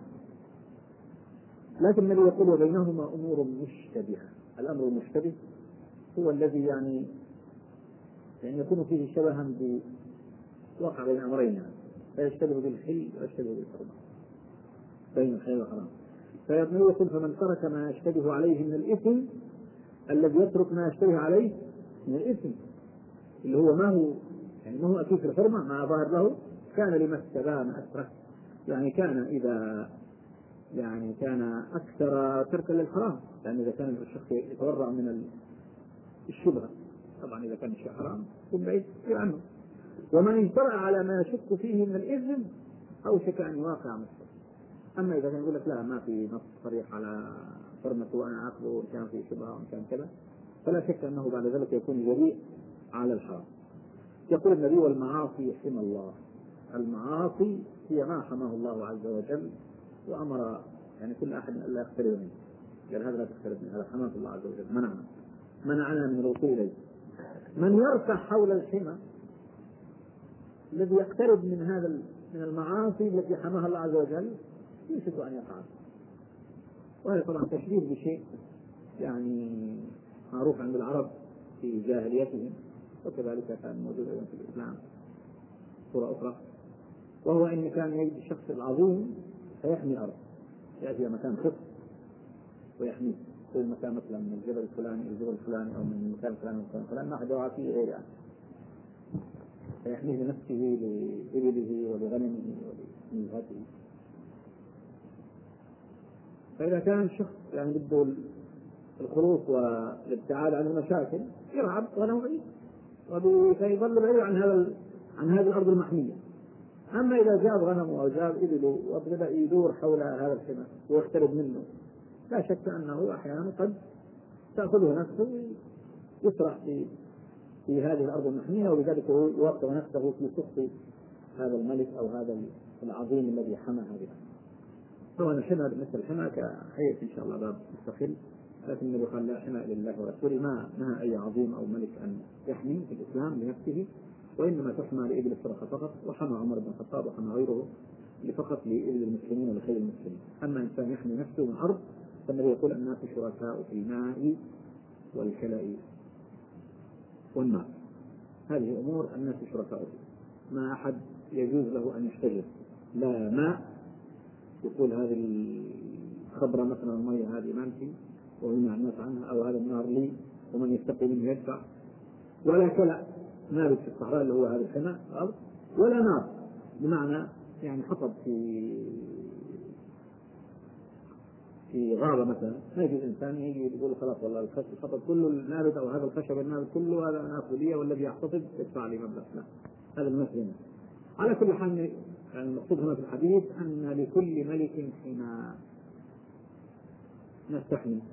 لكن الذي يقول وبينهما أمور مشتبهة. الأمر المشتبه هو الذي يعني يكون فيه شبها بوقع بين أمرين، يعني فيشتبه بالحل ويشتبه بالحرام، بين الحلال والحرام. فيقول: فمن ترك ما يشتبه عليه من الإثم، الذي يترك ما يشتبه عليه من الإثم اللي هو ما هو يعني ما هو أكيد في الحرمة ما ظاهر له، كان لما استبان أسره، يعني كان إذا يعني كان أكثر تركا للحرام، لأن إذا كان الشخص يتورع من الشبهة، طبعا إذا كان الشيء حرام يكون بعيد كثير عنه. ومن اجترأ على ما يشك فيه من الإثم أوشك أن يواقع مثله. أما إذا كان يقول لك لا ما في نص صريح على حرمته وأنا أخذه وإن كان في شبهة وإن كان كذا، فلا شك أنه بعد ذلك يكون جريء على الحرام. يقول النبي: والمعاصي حمى الله. المعاصي هي ما حماه الله عز وجل وأمر يعني كل أحد أن لا يقترب منه، قال هذا لا تقترب منه، هذا حماه الله عز وجل، منعنا من الوصول إليه. من يرتع حول الحمى الذي يقترب من المعاصي التي حماها الله عز وجل يوشك أن يقع. وهذا طبعا تشبيه بشيء يعني معروف عند العرب في جاهليتهم، وكذلك كان موجود أيضا في الإسلام صورة أخرى، وهو أن كان يجد الشخص العظيم فيحمي الأرض، يأتي مكان خص ويحميه، في المكان مثلا من الجبل الفلاني الجبل الفلاني أو من المكان الفلاني والمكان الفلاني ما أحد يقع فيه غيره، فيحميه لنفسه لإبله ولغنمه ولنزهته. فإذا كان الشخص يعني بده الخلوص والابتعاد عن المشاكل يرعب غنمه بعيد فيظل بعيد عن هذه الأرض المحمية. أما إذا جاب غنمه أو جاب إبله وبدأ يدور حول هذا الحمى ويقترب منه، لا شك أنه أحيانا قد تأخذه نفسه ويسرح في هذه الأرض المحمية، وبذلك يوقع نفسه في سخط هذا الملك أو هذا العظيم الذي حمى هذه الأرض. طبعا الحمى مثل الحمى كحيث إن شاء الله باب مستقل، لكن النبي قال: لا حمى لله ورسوله، ما نهى أي عظيم أو ملك أن يحمي في الإسلام لنفسه، وإنما تحمى لإبل الصدقة فقط، وحمى عمر بن الخطاب وحمى غيره فقط لإبل المسلمين ولخير المسلمين. أما إنسان يحمي نفسه من أرض فالنبي يقول: الناس شركاء في الماء والكلاء والنار. هذه أمور الناس شركاء فيها، ما أحد يجوز له أن يحتجر لا ماء يقول هذه الخبرة مثلا المية هذه مالتي ويمنع الناس عنها، أو هذا النار لي ومن يستقي منه يدفع، ولا كلا نابت في الصحراء اللي هو هذا الحمى الأرض، ولا نار بمعنى يعني حطب في غابة مثلا، ما يجي الإنسان يجي يقول خلاص والله الحطب كله النابت أو هذا الخشب النابت كله هذا ناخذ لي، والذي يحتفظ يدفع لي مبلغ، لا، هذا المثل. على كل حال يعني المقصود هنا في الحديث أن لكل ملك حمى نستحمي.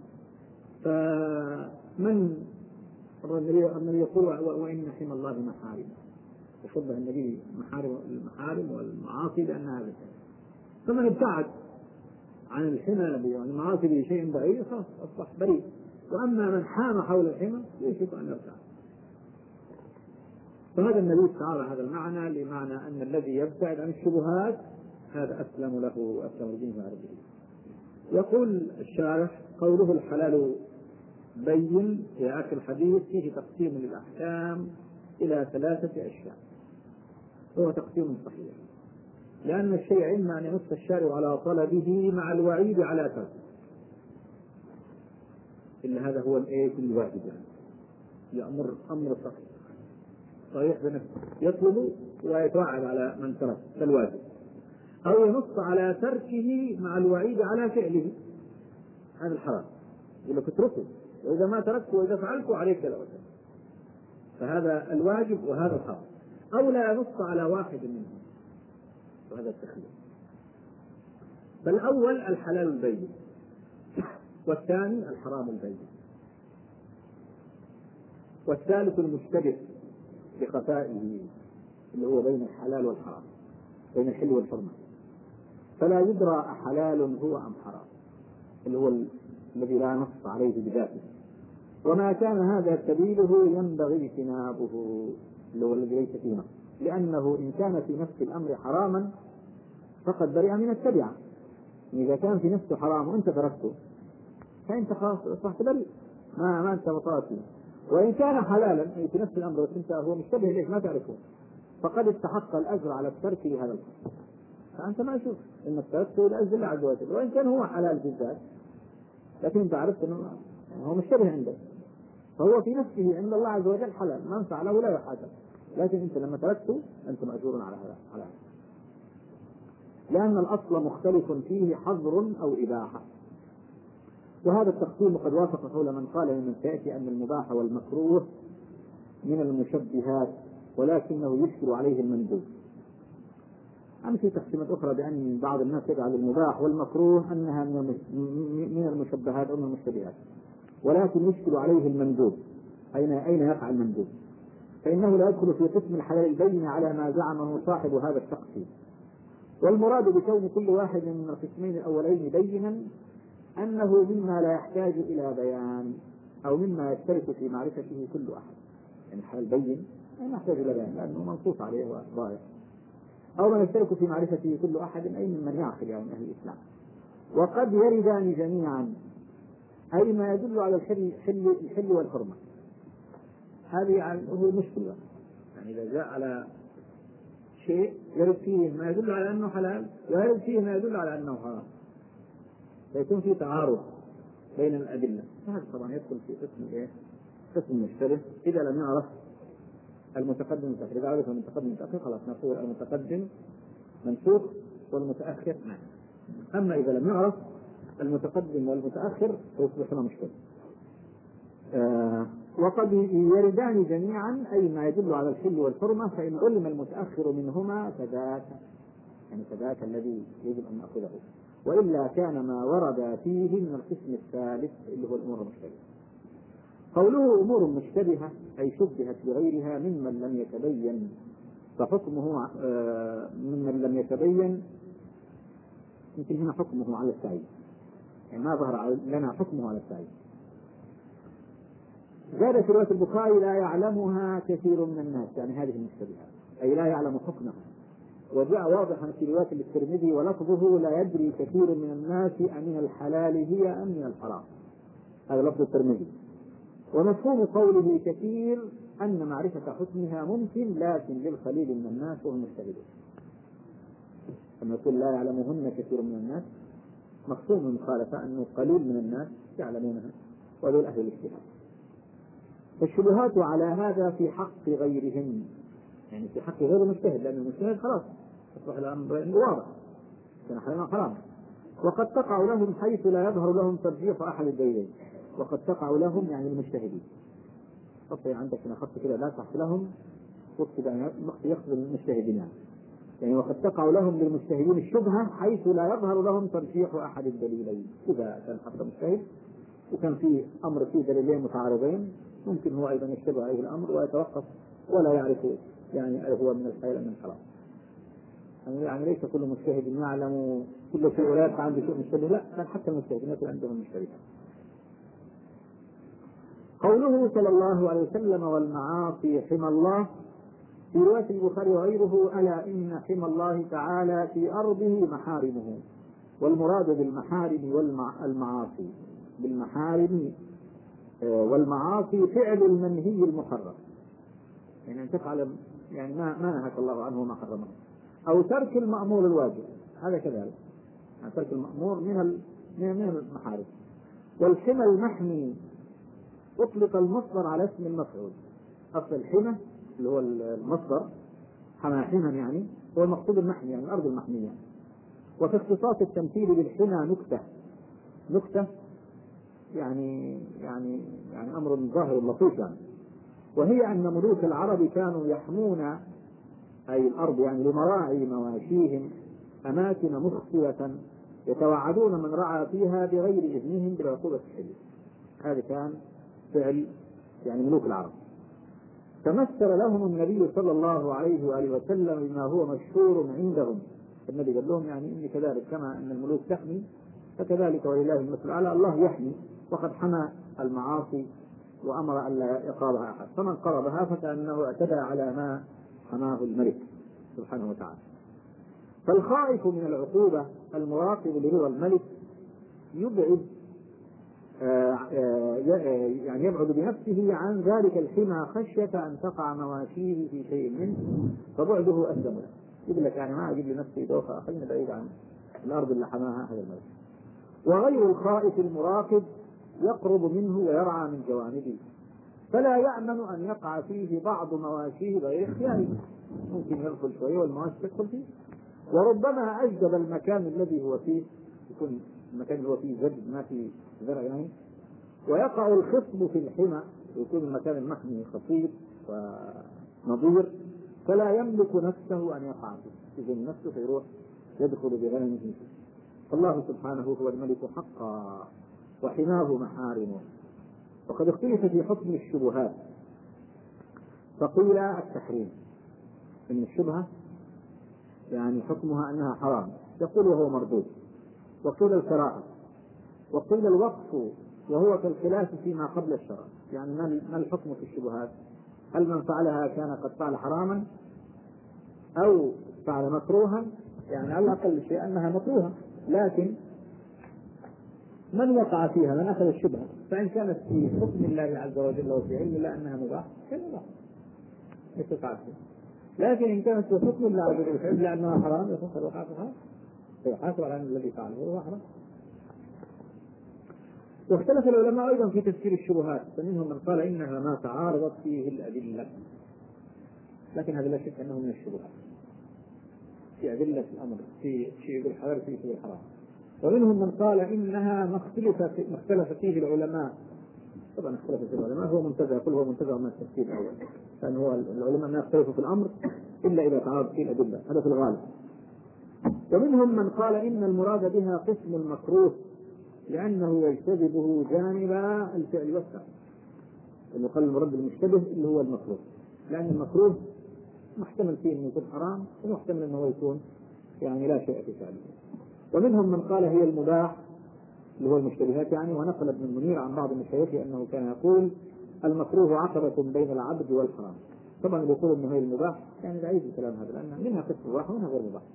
فمن الذي يقول وإن حمى الله محارم، وشبه النبي المحارم والمعاصي بأنها هذا. فمن ابتعد عن الحمى والمعاصي بشيء بعيد خلاص أصبح بريء، وأما من حام حول الحمى يشك أن يرتع. فهذا النبي استعار هذا المعنى لمعنى أن الذي يبتعد عن الشبهات هذا أسلم له وأسلم لدينه وعرضه. يقول الشارح قوله الحلال بين في آخر الحديث فيه تقسيم للأحكام إلى 3 أشياء، هو تقسيم صحيح، لأن الشيء إما أن ينص الشارع على طلبه مع الوعيد على تركه، إلا هذا هو الواجب، يعني يأمر أمر صحيح بنفسه يطلب ويتوعد على من ترك الواجب، أو ينص على تركه مع الوعيد على فعله، هذا الحرام يقول لك اتركه، وإذا ما تركته وإذا فعلته عليك الوجب، فهذا الواجب وهذا الحرام، أو لا ينص على واحد منهم، وهذا التخليل. فالأول الحلال البين، والثاني الحرام البين، والثالث المشتبه بخفائه اللي هو بين الحلال والحرام، بين الحل والحرمة، فلا يدرى أحلال هو أم حرام، اللي هو الذي لا نص عليه بذاته. وما كان هذا سبيله ينبغي اجتنابه، اللي هو الذي ليس فيه نص، لأنه إن كان في نفس الأمر حراما فقد برئ من التبعة. إذا كان في نفسه حرام وأنت تركته فأنت خلاص أصبحت بريء، ما أنت مطاطي. وإن كان حلالا أي في نفس الأمر بس أنت هو مشتبه ليش ما تعرفه، فقد استحق الأجر على الترك لهذا الحكم، فأنت ما شوف إنك تركته لأجل الله عز وجل، وإن كان هو حلال بالذات لكن أنت عرفت إنه هو مشتبه عندك، فهو في نفسه عند الله عز وجل حلال من فعله لا يحاسب، لكن أنت لما تركته أنت مأجور على هذا، لأن الأصل مختلف فيه حظر أو إباحة. وهذا التقسيم قد وافق قول من قال من سيأتي أن المباح والمكروه من المشبهات، ولكنه يشكل عليه المندوب. في تقسيمات أخرى بأن بعض الناس يجعل المباح والمكروه أنها من المشبهات أو من المشتبهات، ولكن يشكل عليه المندوب، أين يقع المندوب، فإنه لا يدخل في قسم الحلال البين على ما زعمه صاحب هذا التقسيم. والمراد بكون كل واحد من القسمين الأولين بينا أنه مما لا يحتاج إلى بيان، أو مما يشترك في معرفته كل أحد، يعني الحلال بين ما يحتاج إلى بيان لأنه منصوص عليه وظاهر، أو ما يشترك في معرفته كل أحد أي ممن يعقل يعني أهل الإسلام. وقد يردان جميعا، أي ما يدل على الحل والحرمة، هذه هو المشكلة، يعني إذا جاء على شيء يرد فيه ما يدل على أنه حلال ويرد فيه ما يدل على أنه حرام، فيكون في تعارض بين الأدلة، هذا طبعا يدخل في قسم المشتبه إذا لم يعرف المتقدم والمتأخر. إذا عرف المتقدم والمتأخر خلاص نقول المتقدم منسوخ والمتأخر نعم. أما إذا لم يعرف المتقدم والمتأخر فيصبحون مشكلة. وقد يردان جميعا أي ما يدل على الحل والحرمة، فإن علم المتأخر منهما فذاك الذي يجب أن نأخذه، وإلا كان ما ورد فيه من القسم الثالث اللي هو الأمور المشتبهة. قوله أمور مشتبهة أي شبهت بغيرها ممن لم يتبين، فحكمه ممن لم يتبين يمكن هنا حكمه على السعي، يعني ما ظهر لنا حكمه على السعي. زاد في رواية البخاري لا يعلمها كثير من الناس، يعني هذه المشتبهات أي لا يعلم حكمها. وجاء واضحا في رواية الترمذي ولفظه لا يدري كثير من الناس أمن الحلال هي أم من الحرام، هذا لفظ الترمذي. ومفهوم قوله كثير أن معرفة حكمها ممكن لكن للقليل من الناس وهم مجتهدون. لما يقول لا يعلمهن كثير من الناس مفهوم المخالفة أنه قليل من الناس يعلمونها وذول أهل الاجتهاد. فالشبهات على هذا في حق غيرهم، يعني في حق غير المجتهد، لأن المجتهد خلاص يصبح الأمر واضح كان حرام حرام. وقد تقع لهم حيث لا يظهر لهم ترجيح أحد الدليلين. وقد تقع لهم يعني المجتهدين، خطي عندك هنا خط كده لا تحت لهم يقصد المجتهدين يعني وقد تقع لهم للمجتهدين الشبهة حيث لا يظهر لهم ترجيح أحد الدليلين. إذا كان حق مجتهد وكان في أمر فيه دليلين متعارضين ممكن هو أيضا يشتبه عليه الأمر ويتوقف ولا يعرف يعني هو من الحلال أم من الحرام. يعني ليس كل مجتهد يعلم كل شيء ولا يبقى عنده شيء مشتبه، لا، بل حتى المجتهدين يكون عندهم مشتبهات. قوله صلى الله عليه وسلم والمعاصي حمى الله، في رواية البخاري وغيره ألا إن حمى الله تعالى في أرضه محارمه. والمراد بالمحارم والمعاصي بالمحارم والمعاصي فعل المنهي المحرم، يعني أن تفعل يعني ما نهاك الله عنه وما حرمه، أو ترك المأمور الواجب، هذا كذلك يعني ترك المأمور من المحارم. والحمى المحمي أطلق المصدر على اسم المفعول. أصل الحمى اللي هو المصدر حمى حمى يعني هو المقصود المحمي يعني الأرض المحمية. وفي اختصاص التمثيل بالحمى نكتة يعني أمر ظاهر لطيف يعني، وهي أن ملوك العرب كانوا يحمون أي الأرض يعني لمراعي مواشيهم أماكن مخفية يتوعدون من رعى فيها بغير إذنهم بالعقوبة الشديدة. هذا كان فعل يعني ملوك العرب. تمثل لهم النبي صلى الله عليه وآله وسلم بما هو مشهور عندهم. النبي قال لهم يعني إن كذلك كما أن الملوك تحمي فكذلك ولله المثل الأعلى، الله يحمي وقد حمى المعاصي وأمر أن لا يقربها أحد، فمن قربها فكأنه اعتدى على ما حماه الملك سبحانه وتعالى. فالخائف من العقوبة المراقب لرضا الملك يبعد يعني يبعد بنفسه عن ذلك الحمى خشية أن تقع مواشيه في شيء منه فبعده أسلم له. يقول لك يعني ما أجيب لنفسي دوخة، خلينا بعيد عن الأرض اللي حماها هذا الملك. وغير الخائف المراقب يقرب منه ويرعى من جوانبه فلا يأمن أن يقع فيه بعض مواشيه غير اختياره، ممكن يدخل شوية والمواشي تدخل فيه. وربما أجدب المكان الذي هو فيه، يكون المكان اللي هو فيه زرع ما فيه زرع يعني، ويقع الخصب في الحمى ويكون المكان المحمي خطير ونظير فلا يملك نفسه أن يقع فيه، إذن نفسه فيروح يدخل بغنمه فيه. فالله سبحانه هو الملك حقا وحماه محارمه. وقد اختلف في حكم الشبهات فقيل التحريم، إن الشبهة يعني حكمها أنها حرام يقول وهو مردود، وقيل الكراهة، وقيل الوقف وهو كالخلاف فيما قبل الشرع. يعني ما الحكم في الشبهات؟ هل من فعلها كان قد فعل حراما أو فعل مكروها؟ يعني على الأقل شيء أنها مكروهة، لكن من وقع فيها من أخذ الشبهة، فإن كانت في حكم الله عز وجل وفي علم الله أنها مباح كان مباح يستطاع فيه، لكن إن كانت في حكم الله عز وجل وفي علم الله أنها حرام يفصل وقع فيها فيحاسب على الذي فعله وهو حرام. واختلف العلماء أيضا في تفسير الشبهات، فمنهم من قال إنها ما تعارضت فيه الأدلة، لكن هذا لا شك أنه من الشبهات، في أدلة الأمر في شيء بالحلال في شيء بالحرام. ومنهم من قال إنها ما اختلف فيه العلماء، طبعا اختلف فيه العلماء هو منتزع، يقول هو منتزع من التفسير الأول، لأن هو العلماء ما يختلفوا في الأمر إلا إذا تعارض فيه الأدلة، هذا في الغالب. ومنهم من قال إن المراد بها قسم المكروه لأنه يجتذبه جانب الفعل والترك، إنه قال المراد المشتبه اللي هو المكروه، لأن المكروه محتمل فيه أنه يكون حرام ومحتمل أنه يكون يعني لا شيء في فعله. ومنهم من قال هي المباح اللي هو المشتبهات يعني. ونقل ابن المنير عن بعض مشايخه أنه كان يقول المكروه عقبة بين العبد والحرام. طبعا يقول أنه هي المباح يعني بعيد الكلام هذا، لأن منها قسم مباح ومنها غير مباح.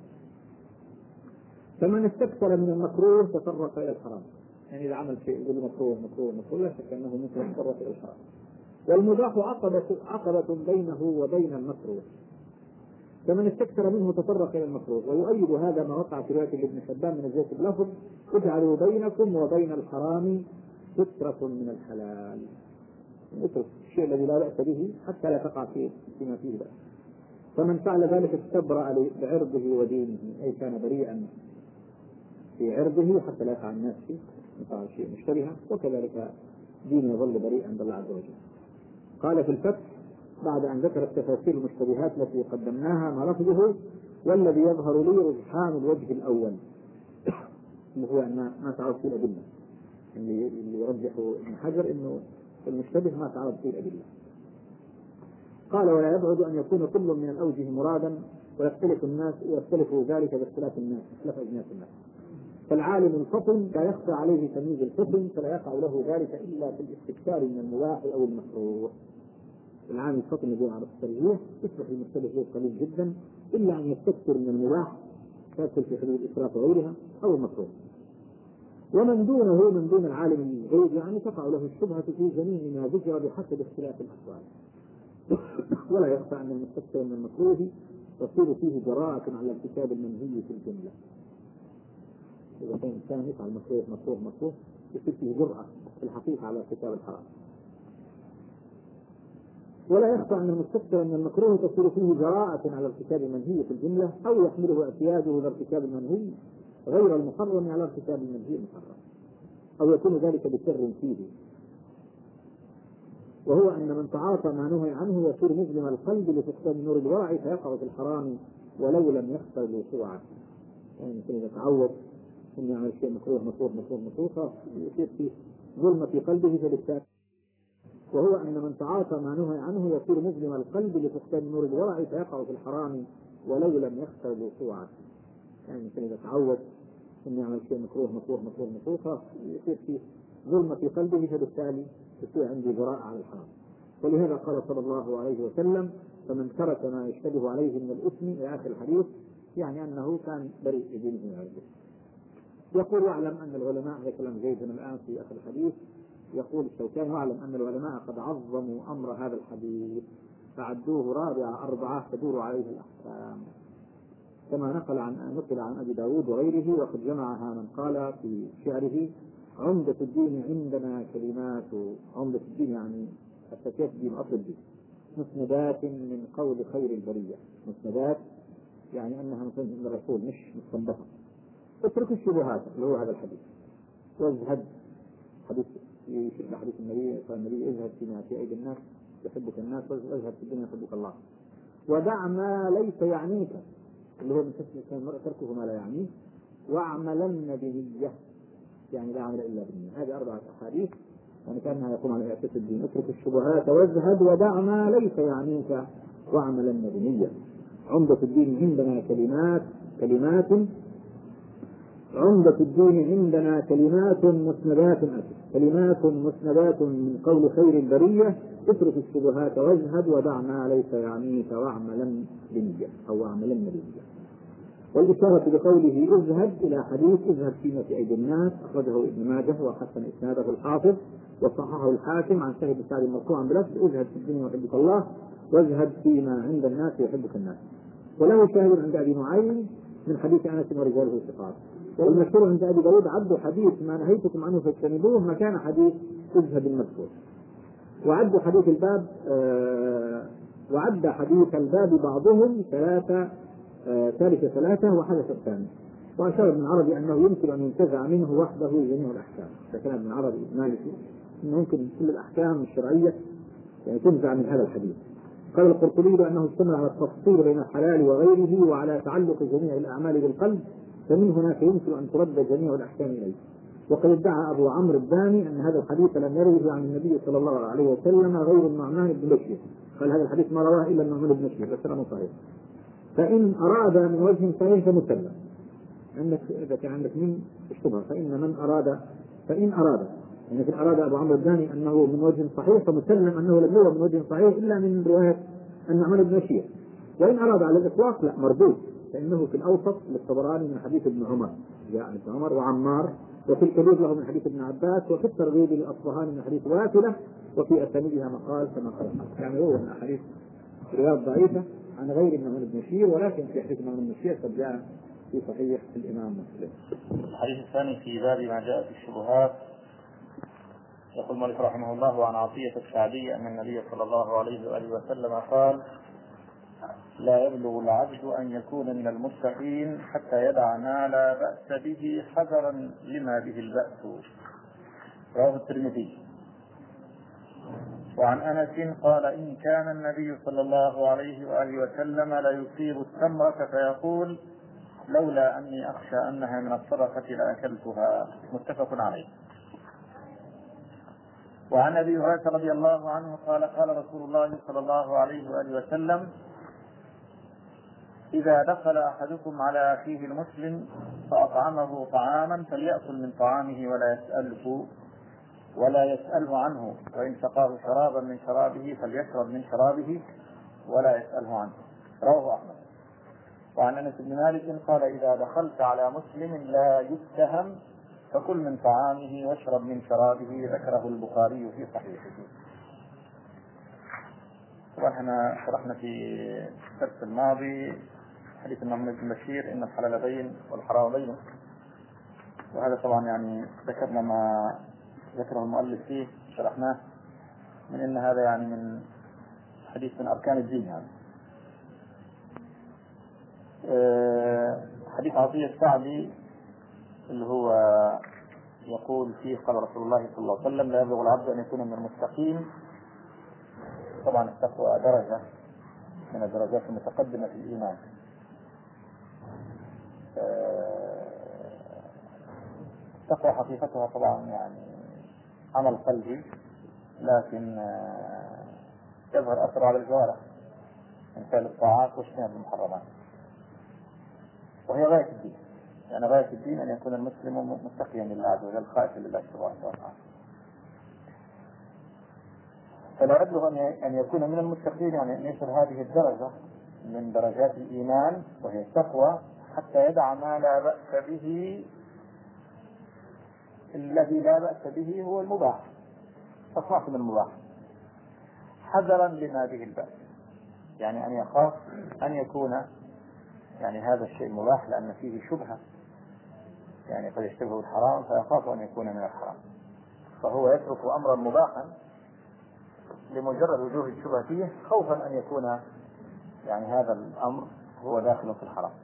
فمن استكثر من المكروه تطرق إلى الحرام، يعني إذا عمل شيء يقول مكروه مكروه مكروه لا شك أنه ممكن يتطرق إلى الحرام. والمباح عقبة بينه وبين المكروه، فمن استكثر منه تطرق إلى المكروه. ويؤيد هذا ما وقع في رواية ابن حبان من الزيت بلفظ: اجعلوا بينكم وبين الحرام سترة من الحلال. اترك الشيء الذي لا بأس به حتى لا تقع فيما فيه بأس. فمن فعل ذلك استبرأ بعرضه ودينه، أي كان بريئا في عرضه حتى لا يقع الناس فيه يقع شيء مشتبها، وكذلك دينه يظل بريئا عند الله عز وجل. قال في الفتح بعد أن ذكر التفاصيل المشتبهات التي قدمناها ما لفظه: والذي يظهر لي رجحان الوجه الأول، هو أن ما تعرض فيه الأدلة، اللي يرجحه ابن حجر إنه المشتبه ما تعرض فيه الأدلة. قال: ولا يبعد أن يكون كل من الأوجه مرادا، ويختلف ذلك باختلاف الناس، اختلاف أجناس الناس. فالعالم الفطن لا يخفى عليه تمييز الحكم، فلا يقع له ذلك إلا في الاستكثار من المباح أو المكروه. العالم الفطن الذي يعرف الترجيح يصبح المختلف قليل جدا، إلا أن يستكثر من المباح يدخل في حدود الإسراف وغيرها أو المكروه. ومن دونه من دون العالم الغيب يعني تقع له الشبهة في جميع ما ذكر بحسب اختلاف الأحوال. ولا يخفى أن المستكثر من المكروه تصير فيه جراءة على ارتكاب المنهي في الجملة. إذا كان الإنسان يفعل مكروه يصير فيه جرأة في الحقيقة على ارتكاب الحرام. ولا يخفى أن المستكثر من المكروه تصير فيه جراءة على ارتكاب المنهي في الجملة، أو يحمله اعتياده لارتكاب المنهي غير المحرم على ارتكاب المنهي المحرم، أو يكون ذلك بسر فيه. وهو أن من تعاطى ما نهي عنه يصير مظلم القلب لفقدان نور الورع فيقع في الحرام ولو لم يخفى الوقوع. يعني إذا تعود أن يعمل شيء مكروه يصير فيه ظلمة في قلبه فبالتالي. وهو أن من تعاطى ما نهي عنه يصير مظلم القلب لفقدان نور الورع فيقع في الحرام ولو لم يخفى الوقوع. يعني إذا تعود أن يعمل شيء مكروه يصير فيه ظلمة في قلبه فبالتالي يصير عنده جراءة على الحرام. ولهذا قال صلى الله عليه وسلم: فمن ترك ما يشتبه عليه من الإثم إلى آخر الحديث، يعني أنه كان بريء بدينه وعرضه. يقول: واعلم أن العلماء، هذا كلام زيد الآن في آخر الحديث، يقول الشوكاني: واعلم أن العلماء قد عظموا أمر هذا الحديث فعدوه رابع 4 تدور عليه الأحكام، كما نقل عن أبي داود وغيره. وقد جمعها من قال في شعره: عمدة الدين عندنا كلمات، عمدة الدين يعني أساسيات الدين، أصل الدين، مسندات من قول خير البرية. مسندات يعني أنها مسند من الرسول مش مستنبطة. اترك الشبهات اللي هو هذا الحديث، وازهد، حديث يشبه حديث النبي، قال النبي: ازهد فيما في أيدي الناس يحبك الناس، وازهد في الدنيا يحبك الله. ودع ما ليس يعنيك، اللي هو من حسن المرء تركه ما لا يعنيه، واعملن بنية، يعني لا عمل إلا بالنية. هذه 4 أحاديث يعني كأنها يقوم على أساس الدين. اترك الشبهات وازهد ودع ما ليس يعنيك واعملن بنية. عمدة الدين عندنا كلمات عمدة الدين عندنا كلمات مسندات من قول خير البرية. اترك الشبهات وازهد ودع ما ليس يعنيك واعملن بنية أو اعملن بنية. والإشارة بقوله ازهد إلى حديث ازهد فيما في أيدي الناس، أخرجه ابن ماجه وحسن إسناده الحافظ وصححه الحاكم عن سهل بن سعد مرفوعا بلفظ: ازهد في الدنيا يحبك الله، وازهد فيما عند الناس يحبك الناس. وله شاهد عند أبي نعيم من حديث أنس ورجاله ثقات. والمشهور عند أبي داود: عد حديث ما نهيتكم عنه فاجتنبوه مكان حديث ازهد المذكور. وعد حديث الباب وعد حديث الباب بعضهم ثالث 3 وحدث الثاني. وأشار ابن عربي أنه يمكن أن ينتزع منه وحده جميع الأحكام. فكان ابن عربي مالكي أنه يمكن كل الأحكام الشرعية يعني تنزع من هذا الحديث. قال القرطبي لأنه اشتمل على التفصيل بين الحلال وغيره وعلى تعلق جميع الأعمال بالقلب، فمن هناك يمكن أن ترد جميع الأحكام إليه. وقد ادعى أبو عمرو الداني أن هذا الحديث لم يروه عن النبي صلى الله عليه وسلم غير النعمان بن بشير، قال هذا الحديث ما رواه إلا النعمان بن بشير، فسلامه صحيح. فإن أراد من وجه صحيح فمسلم. إذا كان عندك من الشبهة فإن أراد يعني أراد أبو عمرو الداني أنه من وجه صحيح فمسلم أنه لم يروى من وجه صحيح إلا من رواية النعمان بن بشير. وإن أراد على الإطلاق لا، مردود، فإنه في الأوسط للطبراني من حديث ابن عمر، جاء ابن عمر وعمار، وفي الكبير له من حديث ابن عباس، وفي الترغيب للأصفهاني من حديث واثلة، وفي أسانيدها مقال كما قال. يعني هو من أحاديث روايات ضعيفة عن غير النعمان بن بشير، ولكن في حديث النعمان بن بشير قد جاء في صحيح الإمام مسلم. الحديث الثاني في باب ما جاء في الشبهات. يقول المؤلف رحمه الله: عن عطية الشعبي أن النبي صلى الله عليه وآله وسلم قال: لا يبلغ العبد أن يكون من المتقين حتى يدع ما لا بأس به حذرا لما به البأس. رواه الترمذي. وعن أنس قال: إن كان النبي صلى الله عليه وآله وسلم لا يصيب التمرة فيقول: لولا أني أخشى أنها من الصدقة لأكلتها. متفق عليه. وعن أبي هريرة رضي الله عنه قال: قال رسول الله صلى الله عليه وآله وسلم: إذا دخل أحدكم على أخيه المسلم فأطعمه طعاما فليأكل من طعامه ولا يسأله عنه، وإن سقاه شرابا من شرابه فليشرب من شرابه ولا يسأله عنه. رواه أحمد. وعن أنس بن مالك قال: إذا دخلت على مسلم لا يتهم فكل من طعامه واشرب من شرابه. ذكره البخاري في صحيحه. ونحن شرحنا في الدرس الماضي حديث النعمان بن بشير: إن الحلال بين والحرام بين. وهذا طبعا يعني ذكرنا ما ذكره المؤلف فيه، شرحناه من إن هذا يعني من حديث من أركان الدين. يعني حديث عطية الشعبي اللي هو يقول فيه: قال رسول الله صلى الله عليه وسلم: لا يبلغ العبد أن يكون من المتقين. طبعا التقوى درجة من الدرجات المتقدمة في الإيمان. التقوى حقيقتها طبعا يعني عمل قلبي، لكن يظهر أثره على الجوارح من فعل الطاعات واجتناب المحرمات، وهي غاية الدين. يعني غاية الدين أن يكون المسلم متقيا لله عز وجل، خائفا لله سبحانه وتعالى. فلا يبلغ أن يكون من المتقين، يعني أن يصل هذه الدرجة من درجات الإيمان وهي التقوى، حتى يدع ما لا بأس به. الذي لا بأس به هو المباح، أصناف من المباح، حذرا لما به البأس. يعني أن يخاف أن يكون يعني هذا الشيء مباح لأن فيه شبهة، يعني قد يشتبه الحرام فيخاف أن يكون من الحرام، فهو يترك أمرا مباحا لمجرد وجوه الشبهة فيه، خوفا أن يكون يعني هذا الأمر هو داخل في الحرام.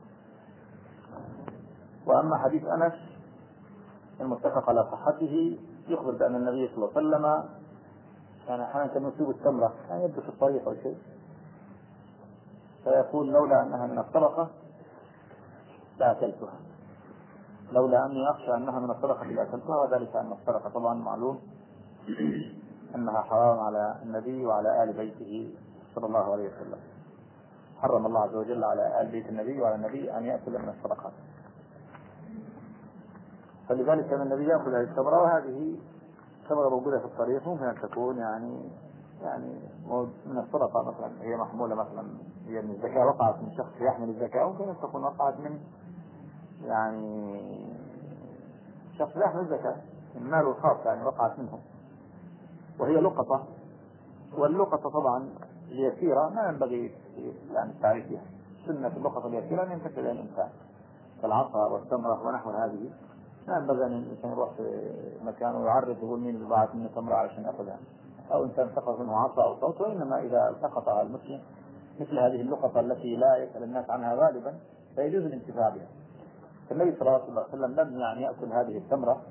وأما حديث أنس المتفق على صحته يخبر بأن النبي صلى الله عليه وسلم كان أحيانا كان يصيب التمرة، يعني يبدو في الطريق أو شيء، فيقول: لولا أنها من الصدقة لأكلتها، لولا أني أخشى أنها من الصدقة لأكلتها. وذلك أن الصدقة طبعا معلوم أنها حرام على النبي وعلى آل بيته صلى الله عليه وسلم. حرم الله عز وجل على آل بيت النبي وعلى النبي أن يأكل من الصدقات، فلذلك كان النبي يأكل هذه التمرة. وهذه التمرة موجودة في الطريق، ممكن أن تكون يعني من الصدقة، مثلا هي محمولة، مثلا هي من الزكاة، وقعت من شخص يحمل الزكاة، ممكن أن تكون وقعت من يعني شخص يحمل الزكاة من ماله الخاص، يعني وقعت منه، وهي لقطة. واللقطة طبعا اليسيرة ما ينبغي يعني التعريف فيها. سنة اللقطة اليسيرة أن ينتفع إلى الإنسان، كالعصا والتمرة ونحو هذه. ما ينبغي أن الإنسان يروح في مكان ويعرض يقول مين اللي باعت منه تمرة علشان يأخذها، أو إنسان سقط منه عصا أو صوت. وإنما إذا التقطها المسلم مثل هذه اللقطة التي لا يسأل الناس عنها غالبا فيجوز الانتفاع بها. فالنبي صلى الله عليه وسلم لم يعني يأكل هذه التمرة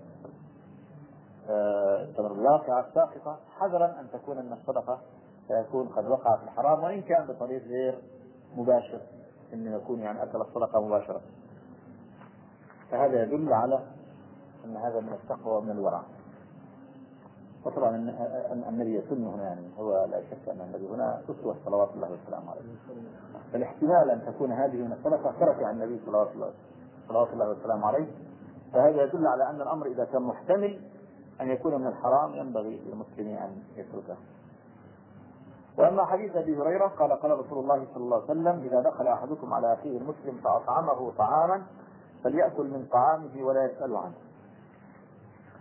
التمر الواقعة الساقطة حذرا أن تكون من الصدقة فيكون قد وقع في الحرام، وإن كان بطريق غير مباشر، إنه يكون يعني أكل الصدقة مباشرة. فهذا يدل على أن هذا من التقوى ومن الورع. وطبعا أن النبي يسنه هنا، يعني هو لا شك أن النبي هنا أسوة صلوات الله وسلامه عليه. فالاحتمال أن تكون هذه من الصدقة ترك عن النبي صلوات الله وسلامه عليه. فهذا يدل على أن الأمر إذا كان محتمل أن يكون من الحرام ينبغي للمسلمين أن يتركه. وأما حديث أبي هريرة قال رسول الله صلى الله عليه وسلم: إذا دخل أحدكم على أخيه المسلم فأطعمه طعاما فليأكل من طعامه ولا يسأل عنه.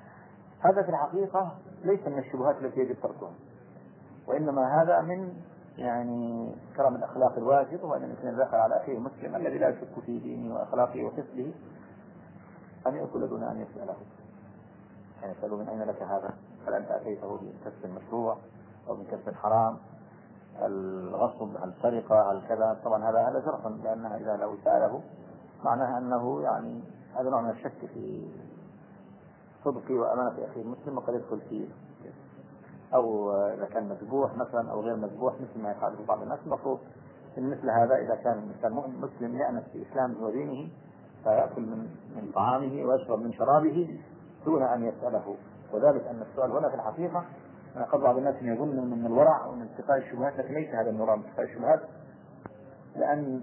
هذا في الحقيقة ليس من الشبهات التي يجب تركها، وإنما هذا من يعني كرم الأخلاق الواجب، وأن الإنسان دخل على أخيه المسلم الذي لا يشك في دينه وأخلاقه وحفظه أن يأكل دون أن يسأله. يعني يسأله من أين لك هذا؟ هل أنت أتيته من كسب مشروع أو من كسب حرام؟ الغصب، السرقة، الكذا؟ طبعا هذا شرف، لأنها إذا لو سأله معناها أنه يعني هذا نوع من الشك في صدق وأمانة أخيه المسلم وقد يدخل فيه. أو إذا كان مذبوح مثلا أو غير مذبوح مثل ما يفعله بعض الناس، المفروض إن مثل هذا إذا كان الإنسان مسلم يأنس في إسلامه ودينه فيأكل من طعامه ويشرب من شرابه دون أن يسأله. وذلك أن السؤال هنا في الحقيقة قد بعض الناس يظن من الورع ومن اتقاء الشبهات، لكن ليس هذا المراد من اتقاء الشبهات، لأن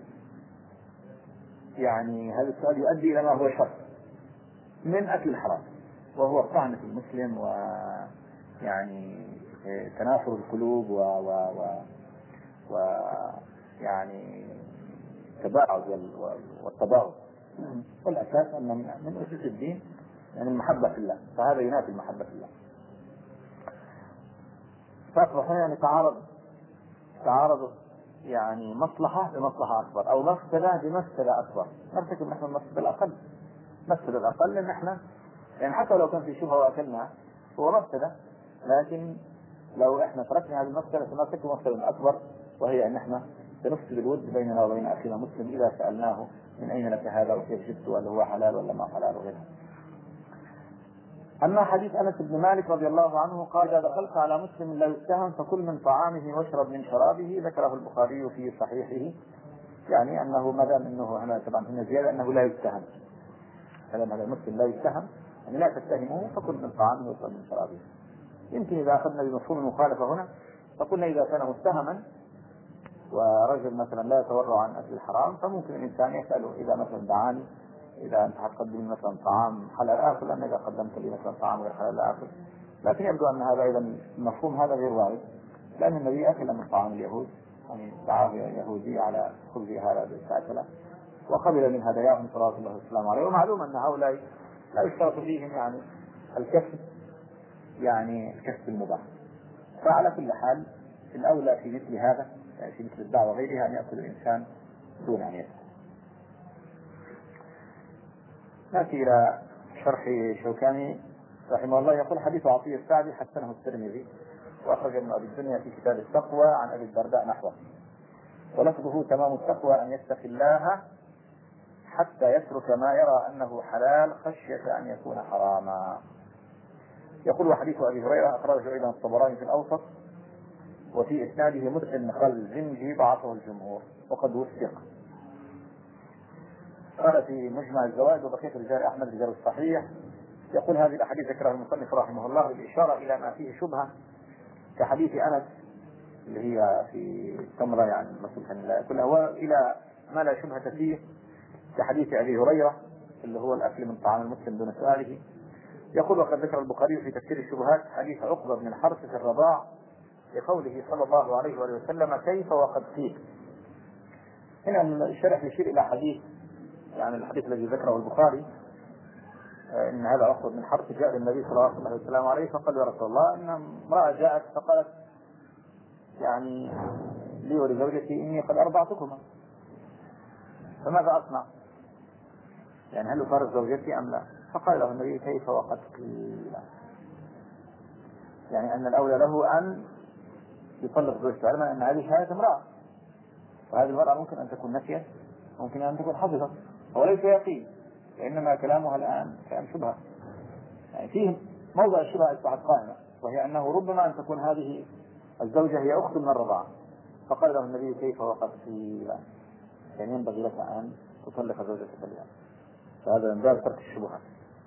يعني هذا السؤال يؤدي إلى ما هو شر من أكل الحرام، وهو الطعن في المسلم ويعني تنافر القلوب و يعني التباعد والتباعد. والأساس أن من أسس الدين يعني المحبة في الله، فهذا ينافي المحبة في الله. فأصبح يعني تعارض يعني مصلحة بمصلحة أكبر أو مفسدة بمفسدة أكبر، نرتكب نحن المفسدة الأقل. مفسدة الأقل إن إحنا يعني حتى لو كان في شبهة وأكلنا هو مفسدة، لكن لو إحنا تركنا هذه المفسدة سنرتكب مفسدة أكبر، وهي أن إحنا سنفسد الود بيننا وبين أخينا المسلم إذا سألناه من أين لك هذا وكيف جبت وهل هو حلال ولا ما حلال وغيرها. أما حديث أنس بن مالك رضي الله عنه قال: إذا دخلت على مسلم لا يتهم فكل من طعامه واشرب من شرابه، ذكره البخاري في صحيحه. يعني أنه ما دام أنه هنا طبعا هنا زيادة أنه لا يتهم، هذا المسلم لا يتهم يعني لا تتهمه فكل من طعامه واشرب من شرابه. يمكن إذا أخذنا بمفهوم المخالفة هنا فقلنا إذا كان متهما ورجل مثلا لا يتورع عن أكل الحرام فممكن الإنسان يسأله إذا مثلا دعاني، إذا أنت هتقدم مثلا طعام حلال آكل، أنا إذا قدمت لي مثلا طعام غير حلال آكل. لكن يبدو أن هذا أيضا المفهوم هذا غير وارد، لأن النبي أكل من طعام اليهود، يعني دعاه يهودي على خبز هذا بالساكلة وقبل من هداياهم صلوات الله والسلام عليه. ومعلوم أن هؤلاء لا يشترط فيهم يعني الكسب، يعني الكسب المباح. فعلى كل حال الأولى في مثل هذا يعني في مثل الدعوة وغيرها أن يأكل الإنسان دون أن يسأل. نأتي إلى شرح شوكاني رحمه الله. يقول: حديث عطية السعدي حسنه الترمذي وأخرج ابن أبي الدنيا في كتاب التقوى عن أبي الدرداء نحوه، ولفظه: تمام التقوى أن يتقي الله حتى يترك ما يرى أنه حلال خشية أن يكون حراما. يقول: وحديث أبي هريرة أخرجه أيضا الطبراني في الأوسط، وفي إسناده مسلم خلزنجي ضعفه الجمهور وقد وثق. قال في مجمع الزوائد: وبقية رجال أحمد رجال الصحيح. يقول: هذه الأحاديث ذكرها المصنف رحمه الله بالإشارة إلى ما فيه شبهة كحديث أنس اللي هي في التمرة يعني المسلم كان لا يأكلها، وإلى ما لا شبهة فيه كحديث أبي هريرة اللي هو الأكل من طعام المسلم دون سؤاله. يقول: وقد ذكر البخاري في تفسير الشبهات حديث عقبة بن الحرث في الرضاع لقوله صلى الله عليه وآله وسلم: كيف وقد قيل. هنا الشرح يشير إلى حديث يعني الحديث الذي ذكره البخاري إن هذا عقبة بن الحرث جاء للنبي صلى الله عليه وسلم عليه فقال: يا رسول الله إن امرأة جاءت فقالت يعني لي ولزوجتي إني قد أرضعتكما فماذا أصنع؟ يعني هل أفارق زوجتي أم لا؟ فقال له النبي: كيف وقد قيل. يعني أن الأولى له أن يطلق زوجته، علما أن هذه شهادة امرأة، وهذه المرأة ممكن أن تكون نسيت، ممكن أن تكون حفظت، وليس يقين، وإنما كلامها الآن كان شبهة. يعني فيه موضع الشبهة أصبحت قائمة، وهي أنه ربما أن تكون هذه الزوجة هي أخت من الرضاعة. فقال له النبي: كيف وقد قيل. يعني ينبغي لك أن تطلق زوجتك الآن. فهذا من باب ترك الشبهات.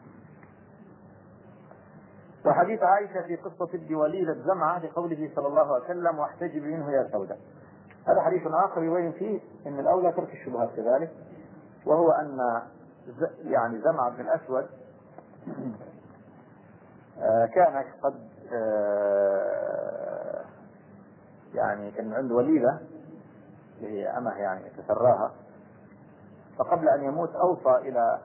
وحديث عائشة في قصة ابن وليد الزمعة لقوله صلى الله عليه وسلم: واحتجب منه يا سودة. هذا حديث آخر يبين فيه أن الأولى ترك الشبهات كذلك، وهو أن يعني زمعة بن الأسود كان قد يعني كان عنده وليدة اللي هي أمه يعني تسراها، فقبل أن يموت أوصى إلى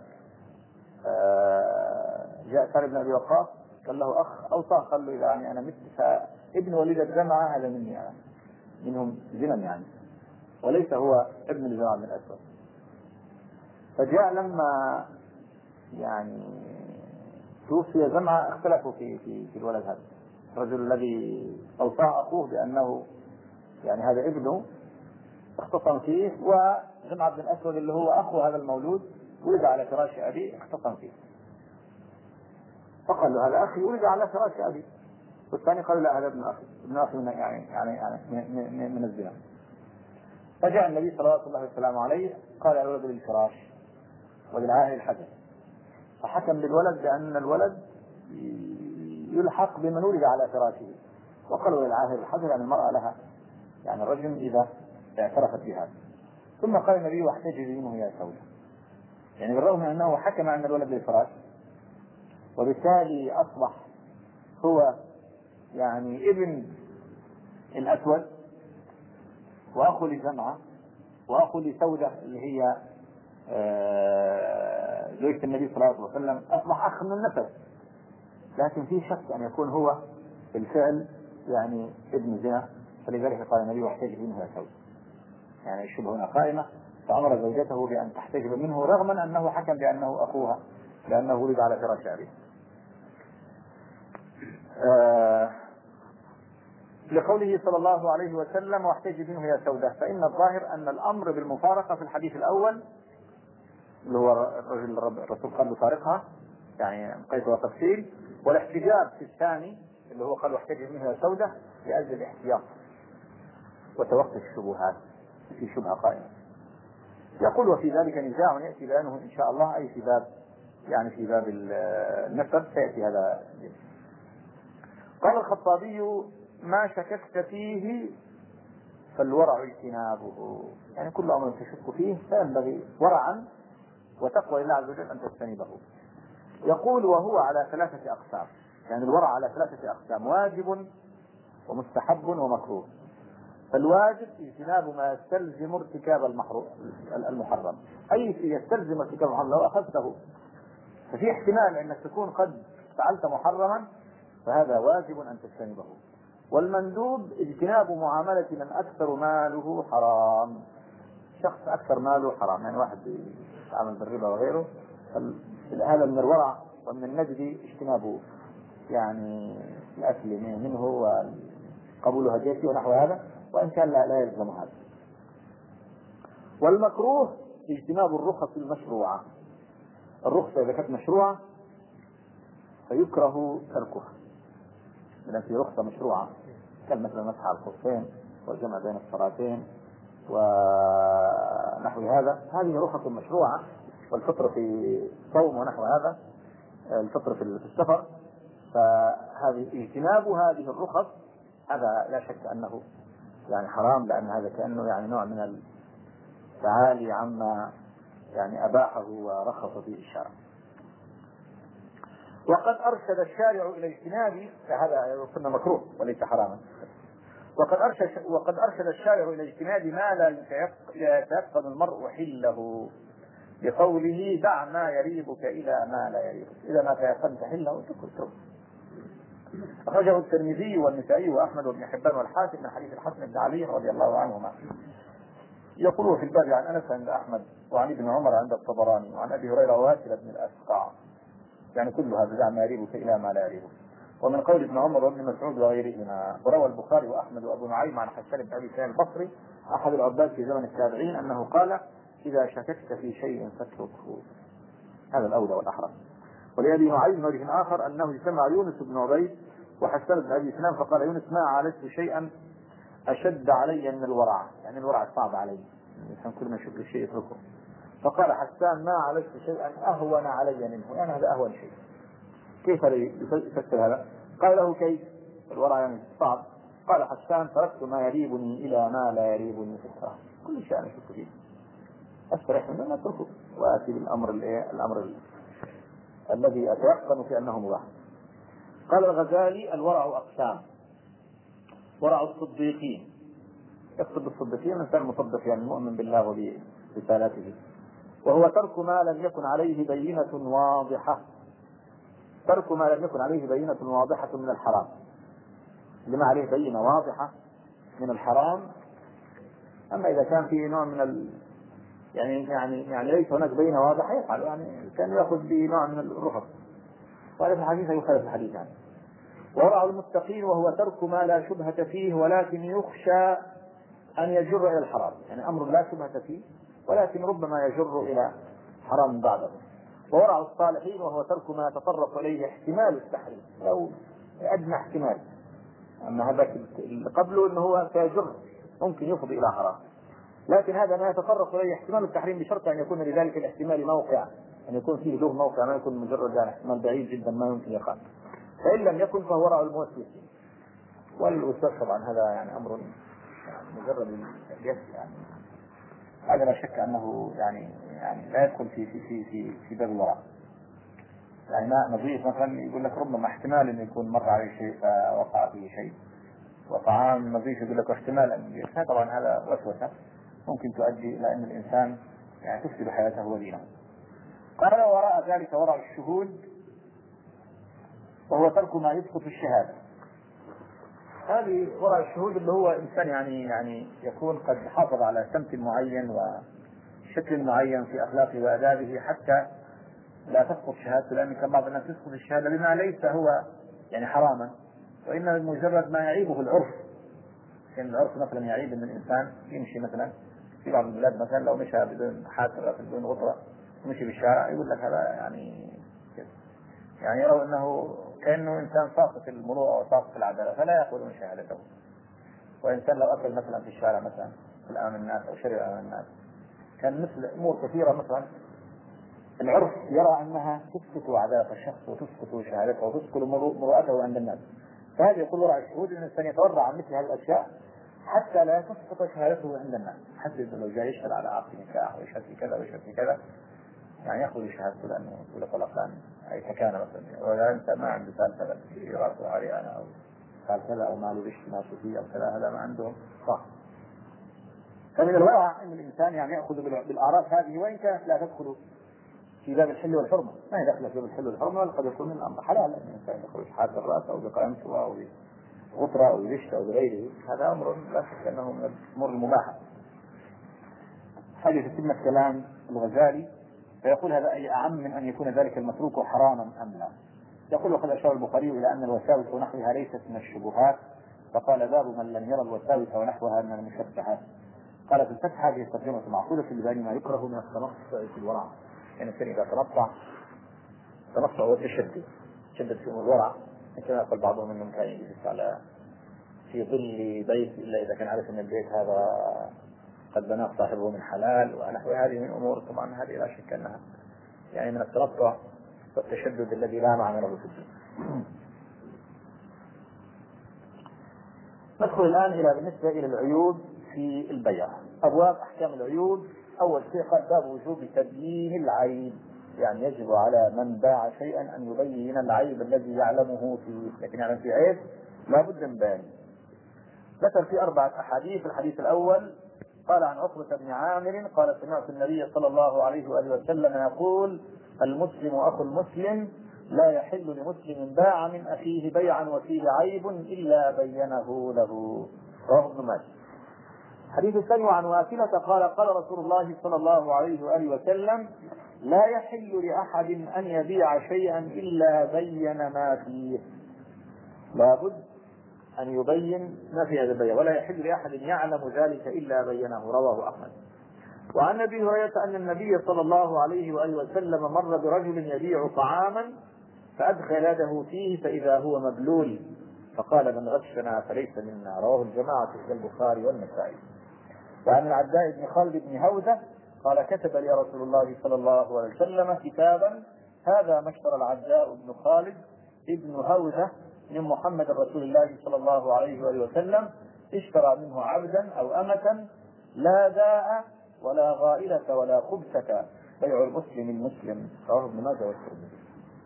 جاء سالم بن أبي وقاص كان له أخ أوصى قال له: يعني أنا مت فابن وليدة الزمعة هذا مني أنا، منهم زنا يعني، وليس هو ابن الزنا بن الأسود. فجاء لما يعني توفي زمعة اختلفوا في الولد هذا، الرجل الذي أوصاه أخوه بأنه يعني هذا ابنه اختصم فيه، وزمعة بن الأسود اللي هو أخو هذا المولود ولد على فراش أبيه اختصم فيه، فقال له هذا أخي ولد على فراش أبي، والثاني قال لا هذا ابن أخي من الزنا. فجاء النبي صلى الله عليه وسلم عليه قال الولد للفراش وللعاهر الحجر، فحكم للولد بأن الولد يلحق بمن ولد على فراشه، وقال للعاهر الحجر يعني المرأة لها يعني الرجل إذا اعترفت بهذا. ثم قال النبي واحتجبي منه يا سودة، يعني بالرغم من أنه حكم أن الولد للفراش، وبالتالي أصبح هو يعني ابن الأسود وأخو لزمعة وأخو لسودة اللي هي زوجة النبي صلى الله عليه وسلم، أصبح أخ من النسب، لكن في شك أن يكون هو بالفعل يعني ابن زنا. فلذلك قال النبي واحتجب منه يا سودة، يعني الشبهة هنا قائمة، فأمر زوجته بأن تحتجب منه رغما أنه حكم بأنه أخوها لأنه ولد على فراش أبيه. لقوله صلى الله عليه وسلم واحتجب منه يا سودة، فإن الظاهر أن الأمر بالمفارقة في الحديث الأول اللي هو الرسول قال له فارقها يعني قيد وتفصيل، والاحتجاب في الثاني اللي هو قال واحتجب منه يا سودة لأجل الاحتياط وتوقف الشبهات في شبهة قائمة. يقول وفي ذلك نزاع يأتي بيانه إن شاء الله، أي في باب يعني في باب النسب سيأتي هذا. قال الخطابي ما شككت فيه فالورع اجتنابه، يعني كل أمر تشك فيه فينبغي ورعا وتقوى الله عز وجل أن تجتنبه. يقول وهو على 3 أقسام، يعني الورع على 3 أقسام: واجب ومستحب ومكروه. فالواجب اجتناب ما يستلزم ارتكاب المحرم، أي شيء يستلزم ارتكاب المحرم لو أخذته ففي احتمال أنك تكون قد فعلت محرما فهذا واجب أن تجتنبه. والمندوب اجتناب معاملة من أكثر ماله حرام، شخص أكثر ماله حرام، يعني واحد يتعامل بالربا وغيره، هذا من الورع ومن النجد اجتنابه، يعني الأكل منه وقبول هديته ونحو هذا، وإن كان لا يلزم هذا. والمكروه اجتناب الرخص المشروعة، الرخصة إذا كانت مشروعة فيكره تركها، لأن في رخصة مشروعة كان مثلا مسح على الخفين والجمع بين الصلاتين ونحو هذا، هذه رخص مشروعة، والفطر في صوم ونحو هذا، الفطر في السفر، فهذه اجتناب هذه الرخص هذا لا شك أنه يعني حرام، لأن هذا كأنه يعني نوع من التعالي عما يعني أباحه ورخص فيه الشرع. وقد أرشد الشارع إلى اجتناب، فهذا كنا مكروه وليس حراما، وقد أرشد الشارع إلى اجتناب ما لا يتيقن المرء حله، بقوله دع ما يريبك إلى ما لا يريبك، إذا ما تيقنت حله اتركه. أخرجه الترمذي والنسائي وأحمد وابن حبان والحاكم من حديث الحسن بن علي رضي الله عنهما. يقول في الباب عن أنس عند أحمد وعن ابن عمر عند الطبراني وعن أبي هريرة وواسل بن الأسقع، يعني كل هذا دع ما يريبك إلى ما لا يريبك. ومن قول ابن عمر وابن مسعود وغيرهما. وروى البخاري وأحمد وأبو نعيم عن حسان بن أبي سعيد البصري أحد العباد في زمن التابعين أنه قال إذا شككت في شيء فاتركه، هذا الأولى والأحرى. ولأبي نعيم وجه آخر أنه اجتمع يونس بن عبيد وحسان بن أبي سنان فقال يونس ما عالجت شيئا أشد علي من الورع، يعني الورع صعب علي، يعني كل ما يشك الشيء يتركه. فقال حسان ما عالجت شيئا أهون علي منه، يعني هذا أهون شيء. كيف يفسر هذا؟ قال له كيف الورع يعني صعب؟ قال حسان تركت ما يريبني إلى ما لا يريبني في الصلاة، كل شيء أنا أشك فيه أستريح منه ما أتركه وآتي بالأمر الذي أتيقن في أنه مباح. قال الغزالي الورع أقسام: ورع الصديقين، يقصد بالصديقين الإنسان المصدق يعني المؤمن بالله وبرسالته، وهو ترك ما لم يكن عليه بينة واضحة، ترك ما لم يكن عليه بينة واضحة من الحرام، لما عليه بينة واضحة من الحرام. أما إذا كان فيه نوع من يعني ليس هناك بينة واضحة يفعل، يعني كان يأخذ بنوع من الرخص. وهذا في الحديث يخالف الحديث يعني. ورع المتقين وهو ترك ما لا شبهة فيه ولكن يخشى أن يجر إلى الحرام، يعني أمر لا شبهة فيه ولكن ربما يجر إلى حرام بعده. ورع الصالحين وهو ترك ما يتطرق إليه احتمال التحريم أو أدنى احتمال، أما هذا اللي قبله أنه هو سيجر ممكن يفضي إلى حرام، لكن هذا ما يتطرق إليه احتمال التحريم بشرط أن يكون لذلك الاحتمال موقع، أن يكون فيه له موقع، ما يكون مجرد احتمال بعيد جدا ما يمكن يقع. فإن لم يكن فهو ورع الموسوسين. والوسواس طبعا هذا يعني أمر يعني مجرد اليأس، يعني هذا لا شك أنه يعني لا يدخل في باب الورع. يعني ماء نظيف مثلا يقول لك ربما احتمال أن يكون مر عليه شيء فوقع فيه شيء، وطعام نظيف يقول لك احتمال أن يكون، طبعا هذا وسوسة ممكن تؤدي إلى أن الإنسان يعني تفسد حياته ودينه. قال وراء ذلك ورع الشهود وهو ترك ما يسقط الشهادة. هذه ورع الشهود اللي هو إنسان يعني يكون قد حافظ على سمت معين وشكل معين في أخلاقه وآدابه حتى لا تسقط شهادته، لأن كما بعض الناس تسقط الشهادة بما ليس هو يعني حراما، وإنما مجرد ما يعيبه العرف. يعني العرف مثلا يعيب أن الإنسان يمشي مثلا في بعض البلاد مثلا لو مشى بدون حاسة بدون غطرة مشي بالشارع يقول لك هذا يعني يروا أنه كأنه إنسان ساقط المروءة وساقط العدالة فلا يأخذون شهادته. وإنسان لو أكل مثلا في الشارع مثلا في أمام الناس أو شرب أمام الناس كان مثل أمور كثيرة مثلا العرف يرى أنها تسقط عدالة الشخص وتسقط شهادته وتسقط مروءته عند الناس. فهذا يقول ورع الشهود أن الإنسان يتورع عن مثل هذه الأشياء حتى لا تسقط شهادته عند الناس، حتى لو جاء يشهد على عقد نكاح ويشهد في كذا ويشهد في كذا يعني يأخذ شهادته لأنه يقول لك والله فلان أي تكان مثلا ولا أنت ما عنده ثالثة في رأسه علي أنا أو ثالثة أو ماله رشت ماشي فيه أو كذا، هذا ما عندهم صح. فمن الورع أن الإنسان يعني يأخذ بالأعراف هذه وإن كانت لا تدخل في باب الحل والحرمة، ما هي داخلة في باب الحل والحرمة قد يكون من الأمر حلال أن الإنسان يخرج حاد الرأس أو بقيمته أو بغطرة أو برشت أو بغيره، هذا أمر لا شك أنه من الأمور المباحة. هذه تتمة كلام الغزالي فيقول هذا أي أعم من أن يكون ذلك المتروك حراما أم لا. يقول وقد أشار البخاري إلى أن الوساوس ونحوها ليست من الشبهات، فقال باب من لم يرى الوساوس ونحوها من المشبهات. قال في الفتح هذه الترجمة معقولة لبيان ما يكره من التنص في الورع، يعني الإنسان إذا تنص هو التشدد شدد في الورع، كما يقول بعضهم أنهم كان يجلس على في ظل بيت إلا إذا كان عارف أن البيت هذا قد بناه صاحبه من حلال ونحو هذه من أمور. طبعا هذه لا شك أنها يعني من التنطع والتشدد الذي لا معنى له في الدين. ندخل الآن بالنسبة إلى العيوب في البيع. أبواب أحكام العيوب. أول شيء قال باب وجوب تبيين العيب، يعني يجب على من باع شيئا أن يبين العيب الذي يعلمه فيه، لكن يعلم في عيب لا بد من بيانه. ذكر في 4 أحاديث. الحديث الأول قال عن عقبة بن عامر قال سمعت النبي صلى الله عليه وآله وسلم يقول المسلم أخو المسلم لا يحل لمسلم باع من أخيه بيعا وفيه عيب إلا بينه له. رواه ابن ماجه. الحديث الثاني عن واثلة قال قال رسول الله صلى الله عليه وآله وسلم لا يحل لأحد أن يبيع شيئا إلا بين ما فيه، لابد أن يبين ما في هذا البيع، ولا يحل لأحد يعلم ذلك إلا بينه. رواه أحمد. وعن أبي هريرة أن النبي صلى الله عليه وآله وسلم مر برجل يبيع طعاما فأدخل يده فيه فإذا هو مبلول فقال من غشنا فليس منا. رواه الجماعة في البخاري والنسائي. وعن العداء بن خالد بن هوذة قال كتب لي رسول الله صلى الله عليه وسلم كتابا هذا ما اشترى العداء بن خالد بن هوذة من محمد رسول الله صلى الله عليه وآله وسلم اشترى منه عبدا أو أمة لا داء ولا غائلة ولا خبثة بيع المسلم المسلم. رواه ابن ماجه والترمذي.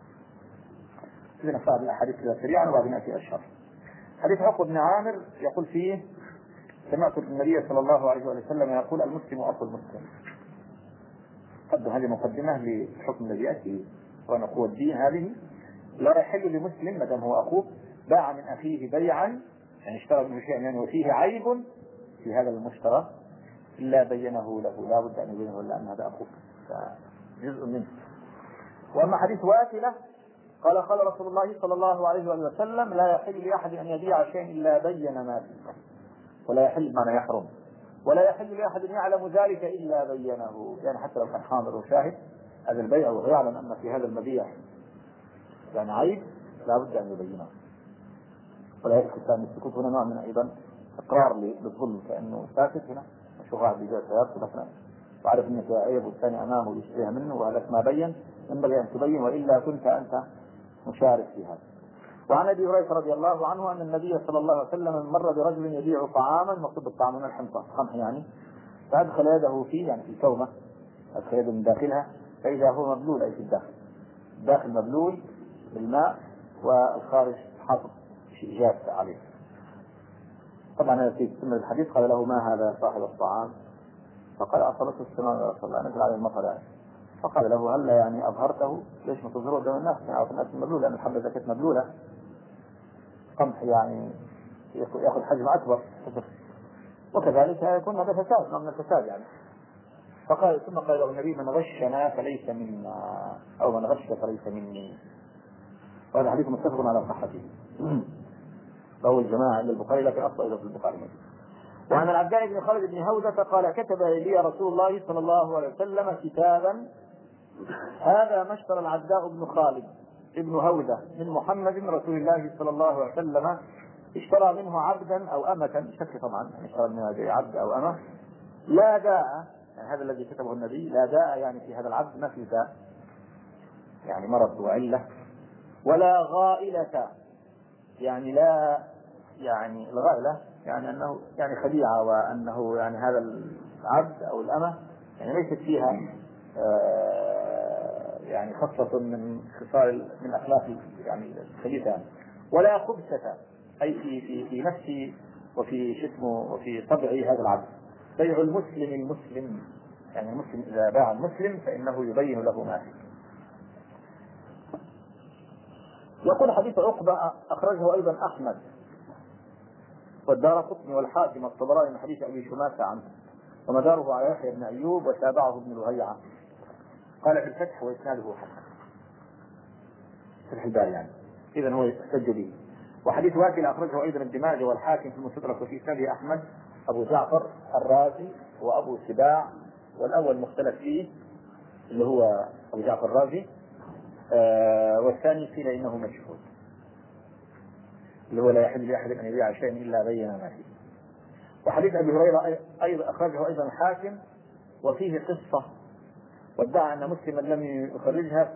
إذن صار الأحاديث سريعا وبعدين نأتي أشهر. حديث عقبة بن عامر يقول فيه سمعت النبي صلى الله عليه وسلم يقول المسلم أخو المسلم. قد هذه مقدمة للحكم الذي يأتي ونقوى الدين. هذه لا يحل لمسلم ما دام هو أخوه باع من أخيه بيعا يعني اشترى منه شيئا يعني وفيه عيب في هذا المشترى إلا بينه له، لا بد أن يبينه لأن هذا أخوك جزء منه. وأما حديث واكلة قال رسول الله صلى الله عليه وسلم لا يحل لأحد أن يبيع شيئا إلا بين ما فيه، ولا يحل معنى يحرم، ولا يحل لأحد أن يعلم ذلك إلا بينه، يعني حتى لو كان حاضر وشاهد هذا البيع ويعلم أن في هذا المبيع يعني عيب لا بد أن يبينه. ولا يكفي الثاني السكوت هنا نوع من أيضا إقرار للظلم، كأنه ساكت هنا شو قاعد بيجي سيارته مثلا وعرف أنك عيب والثاني أمامه يشتريها منه وهذاك ما بين، ينبغي أن تبين وإلا كنت أنت مشارك في هذا. وعن أبي هريرة رضي الله عنه أن النبي صلى الله عليه وسلم مر برجل يبيع طعاما، مقصود الطعام من الحنطة قمح يعني، فأدخل يده فيه يعني في الكومة، أدخل يده من داخلها فإذا هو مبلول أي في الداخل مبلول بالماء والخارج حاطط شيء جاف عليه. طبعا هذا في سنة الحديث قال له ما هذا صاحب الطعام؟ فقال أصلته السماء يا رسول الله نزل عليه المطر يعني. فقال له هل يعني أظهرته؟ ليش ما تظهره قدام الناس؟ يعني الناس مبلولة، لأن الحبة إذا كانت مبلولة قمح يعني يأخذ حجم أكبر، وكذلك يكون هذا فساد من الفساد يعني. فقال ثم قال له النبي من غشنا فليس منا أو من غش فليس مني. وهذا حديث متفق على صحته فهو الجماعة عند البخاري لكن أصلا في البخاري. وعن العبدان بن خالد بن هوزة قال كتب لي رسول الله صلى الله عليه وسلم كتابا هذا ما اشترى العبداء بن خالد ابن هوزة من محمد رسول الله صلى الله عليه وسلم، اشترى منه عبدا أو أمة، شك طبعا يعني اشترى منه عبد أو أمة، لا داء يعني هذا الذي كتبه النبي لا داء يعني في هذا العبد ما في داء يعني مرض وعلة، ولا غائلة يعني لا يعني الغائلة يعني أنه يعني خديعة، وأنه يعني هذا العبد أو الأمة يعني ليست فيها يعني خصلة من خصال من أخلاق يعني الخبيثة، ولا خبثة أي في نفسي وفي شتمه وفي طبع هذا العبد. بيع المسلم يعني المسلم إذا باع المسلم فإنه يبين له ما فيه. يقول حديث عقبة أخرجه أيضا أحمد والدارقطني والحاكم الطبراني من حديث أبي شماسة عنه، ومداره على يحيى بن أيوب وتابعه ابن لهيعة. قال في الفتح وإسناده حسن، فتح الباري يعني، إذن هو يحتج به. وحديث واكل أخرجه أيضا ابن ماجه والحاكم في المستدرك وفي إسناده أحمد أبو جعفر الرازي وأبو سباع، والأول مختلف فيه اللي هو أبو جعفر الرازي، والثاني قيل إنه مجهول اللي هو لا يحل لأحد أن يبيع شيئا إلا بين ما فيه. وحديث أبي هريرة أيضا أخرجه أيضا الحاكم وفيه قصة، وادعى أن مسلما لم يخرجها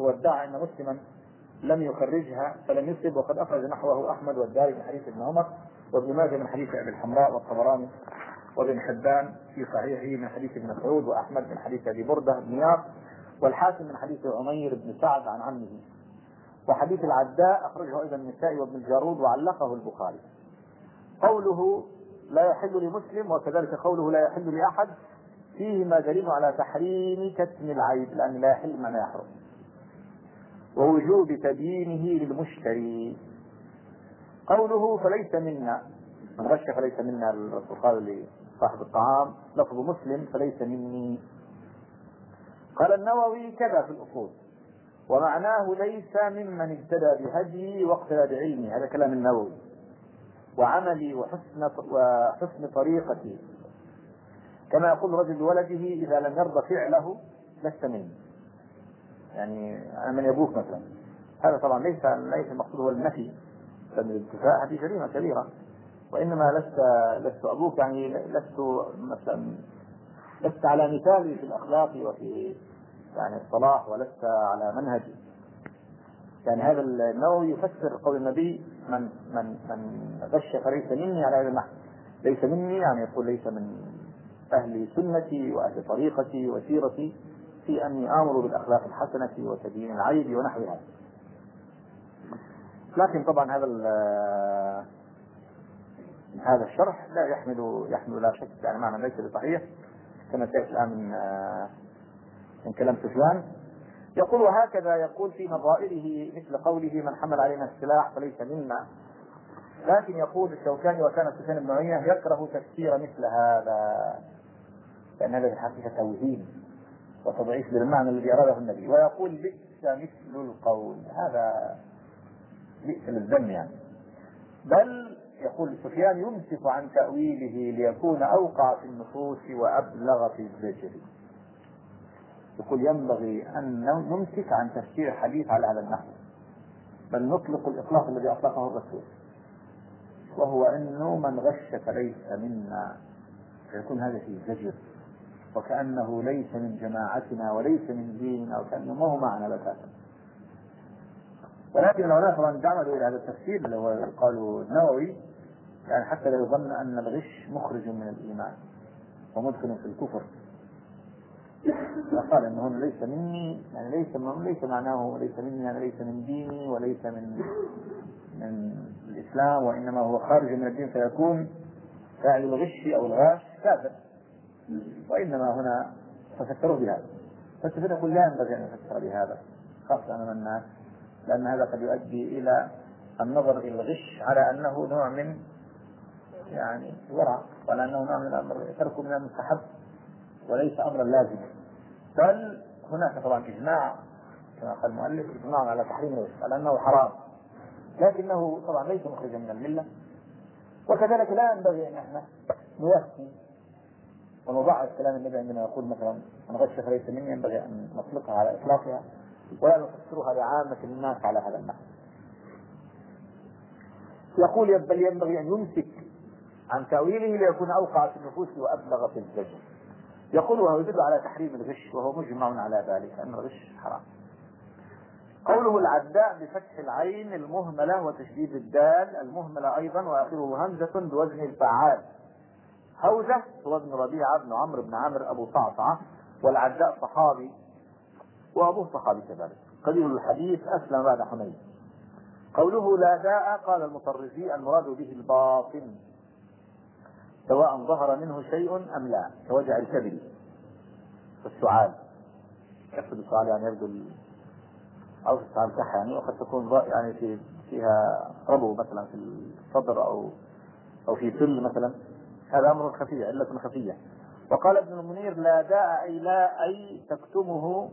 فلم يصب، وقد أخرج نحوه أحمد والداري من حديث ابن عمر وابن ماجه من حديث أبي الحمراء والطبراني وابن حبان في صحيحه من حديث ابن مسعود، وأحمد من حديث أبي بردة بن ياس، والحاكم من حديث عمير بن سعد عن عمه. وحديث العداء أخرجه أيضا النسائي وابن الجارود وعلقه البخاري. قوله لا يحل لمسلم وكذلك قوله لا يحل لأحد فيهما دليل على تحريم كتم العيب، لأن لا يحل معنى يحرم، ووجوب تبيينه للمشتري. قوله فليس منا من غش فليس منا، الرسول قال لصاحب الطعام لفظ مسلم فليس مني. قال النووي كذا في الأصول ومعناه ليس ممن اهتدى بهدي واقتدى بعلمي، هذا كلام النووي، وعملي وحسن طريقتي، كما يقول رجل لولده إذا لم يرضى فعله لست مني، يعني أنا من يبوك مثلا. هذا طبعا ليس المقصود هو النفي، لأن الانتفاء هذه جريمة كبيرة، وإنما لست أبوك يعني لست على مثالي في الأخلاق وفي يعني الصلاح، ولست على منهجي. يعني هذا النووي يفسر قول النبي من غش فليس مني على هذا النحو، ليس مني يعني يقول ليس من أهل سنتي وأهل طريقتي وسيرتي في أني آمر بالأخلاق الحسنة وتبيين العيب ونحو هذا. لكن طبعا هذا الشرح لا يحمل لا شك يعني معنى ليس بصحيح، كما سيأتي الآن من كلام سفيان. يقول وهكذا يقول في نظائره مثل قوله من حمل علينا السلاح فليس منا، لكن يقول الشوكاني وكان سفيان بن عيينة يكره تفسير مثل هذا، لأن هذا في الحقيقة توهين وتضعيف للمعنى الذي أراده النبي، ويقول بئس مثل القول، هذا بئس للذم يعني. بل يقول سفيان يمسك عن تأويله ليكون أوقع في النفوس وأبلغ في الزجر. يقول ينبغي أن نمسك عن تفسير الحديث على هذا النحو، بل نطلق الإطلاق الذي أطلقه الرسول، وهو أنه من غش فليس منا، فيكون هذا في زجر، وكأنه ليس من جماعتنا وليس من ديننا، وكأنه ما هو معنا بتاتا. ولكن العلماء طبعا عملوا إلى هذا التفسير اللي هو قالوا النووي، يعني حتى لا يظن أن الغش مخرج من الإيمان ومدخل في الكفر. فقال أنه هنا ليس مني، يعني ليس معناه ليس مني، يعني ليس من ديني وليس من الإسلام، وإنما هو خارج من الدين، فيكون فاعل الغش أو الغاش كافر. وإنما هنا ففسروا بهذا، فالسفير يقول لا ينبغي أن يفسر بهذا خاصة أمام الناس، لأن هذا قد يؤدي إلى النظر إلى الغش على أنه نوع من يعني ورع، ولا أنه نوع من الأمر تركه من المستحب وليس أمرا لازما. بل هناك طبعا إجماع كما قال المؤلف، إجماع على تحريم الغش على أنه حرام، لكنه طبعا ليس مخرجا من الملة. وكذلك لا ينبغي أن احنا نوسي ونضعف كلام النبي عندما يقول مثلا من غش فليس مني، ينبغي أن نطلقها على إطلاقها ولا نفسرها لعامة الناس على هذا النحو. يقول بل ينبغي أن يمسك عن تأويله ليكون أوقع في النفوس وأبلغ في الزجر. يقول وهو يدل على تحريم الغش، وهو مجمع على ذلك أن الغش حرام. قوله العداء بفتح العين المهملة وتشديد الدال المهملة أيضا، وآخره همزة بوزن الفعال. هوزة هو ابن ربيعة بن عمرو بن عامر أبو صعصعة، والعداء صحابي وأبوه صحابي كذلك، قليل الحديث، أسلم بعد حنين. قوله لا داء قال المطرزي المراد به الباطن، سواء ظهر منه شيء أم لا، كوجع الكبد والسعال. يقصد السعال يعني يبدو أو في السعال كحة يعني، وقد تكون يعني فيها ربو مثلا في الصدر أو في سل مثلا، هذا أمر خفي، علة خفية. وقال ابن المنير لا داء أي لا أي تكتمه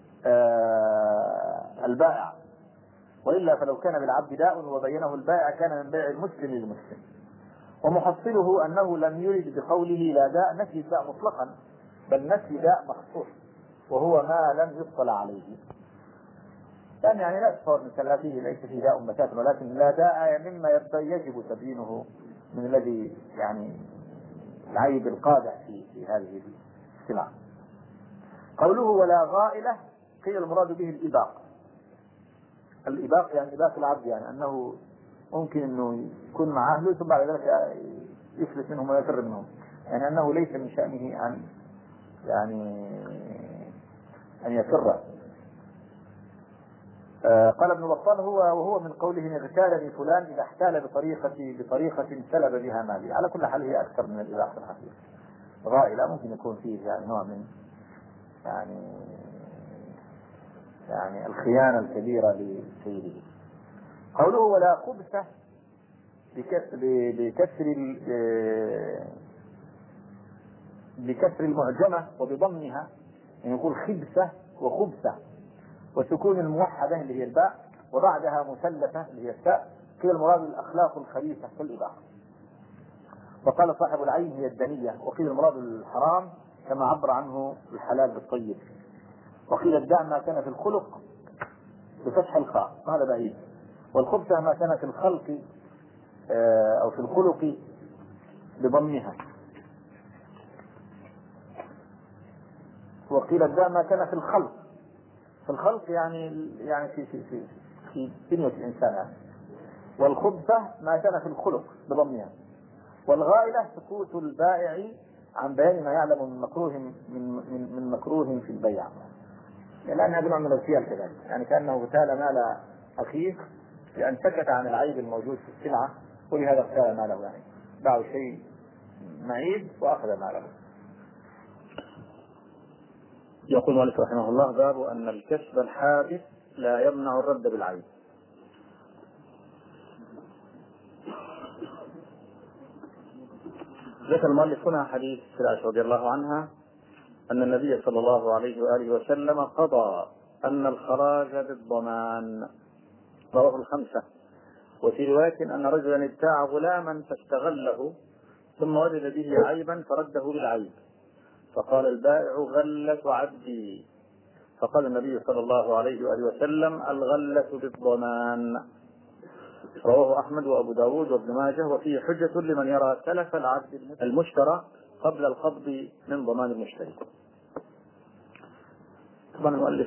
البائع، وإلا فلو كان بالعبد داء وبينه البائع كان من بيع المسلم للمسلم. ومحصله أنه لم يرد بقوله لا داء نفي داء مطلقا، بل نفي داء مخصوص، وهو ما لم يطلع عليه. يعني لا تصور من ثلاثيه ليس فيه داء بتاتا، ولكن لا داء مما يجب تبيينه من الذي يعني العيب القادح في هذه السلعة. قوله ولا غائلة قيل المراد به الإباق. الإباق يعني إباق العبد، يعني أنه ممكن أنه يكون مع أهله ثم بعد ذلك يفلت منهم ويفر منهم، يعني أنه ليس من شأنه أن يفر. قال ابن بطال وهو من قوله اغتالني فلان إذا احتال بطريقة سلب بها مالي. على كل حال هي أكثر من الإباق في الحقيقة. غائلة ممكن يكون فيه يعني نوع من يعني الخيانة الكبيرة لسيده. قوله ولا خبثة بكسر المعجمة وبضمها، يعني يقول خبثة وخبثة، وسكون الموحدة اللي هي الباء وبعدها مثلثة اللي هي التاء، قيل المراد الأخلاق الخبيثة في الإباحة. وقال صاحب العين هي الدنية، وقيل المراد الحرام كما عبر عنه الحلال بالطيب. وقيل الداء ما كان في الخلق بفتح الخاء، هذا بعيد. والخبثة ما كان في الخلق أو في الخلق بضمها. وقيل الداء ما كان في الخلق، في الخلق يعني في بنية الإنسان يعني. والخبثة ما كان في الخلق بضمها. والغائلة سكوت البائع عن بيان ما يعلم من مكروه في البيع، لأن هذا نوع من الخيال كذلك، يعني كأنه اغتال مال أخيه لأن سكت عن العيب الموجود في السلعة، ولهذا اغتال ماله، يعني باع شيء معيب وأخذ ماله. يقول مالك رحمه الله باب أن الكسب الحادث لا يمنع الرد بالعيب. ذكر المؤلف هنا حديث عائشة رضي الله عنها أن النبي صلى الله عليه وآله وسلم قضى أن الخراج بالضمان، رواه الخمسة. وفي رواية أن رجلا ابتاع غلاما فاستغله ثم وجد به عيبا فرده بالعيب، فقال البائع غلة عبدي، فقال النبي صلى الله عليه وآله وسلم الغلة بالضمان، رواه أحمد وأبو داود وابن ماجه. وفيه حجة لمن يرى تلف العبد المشترى قبل القبض من ضمان المشتري. طبعا المؤلف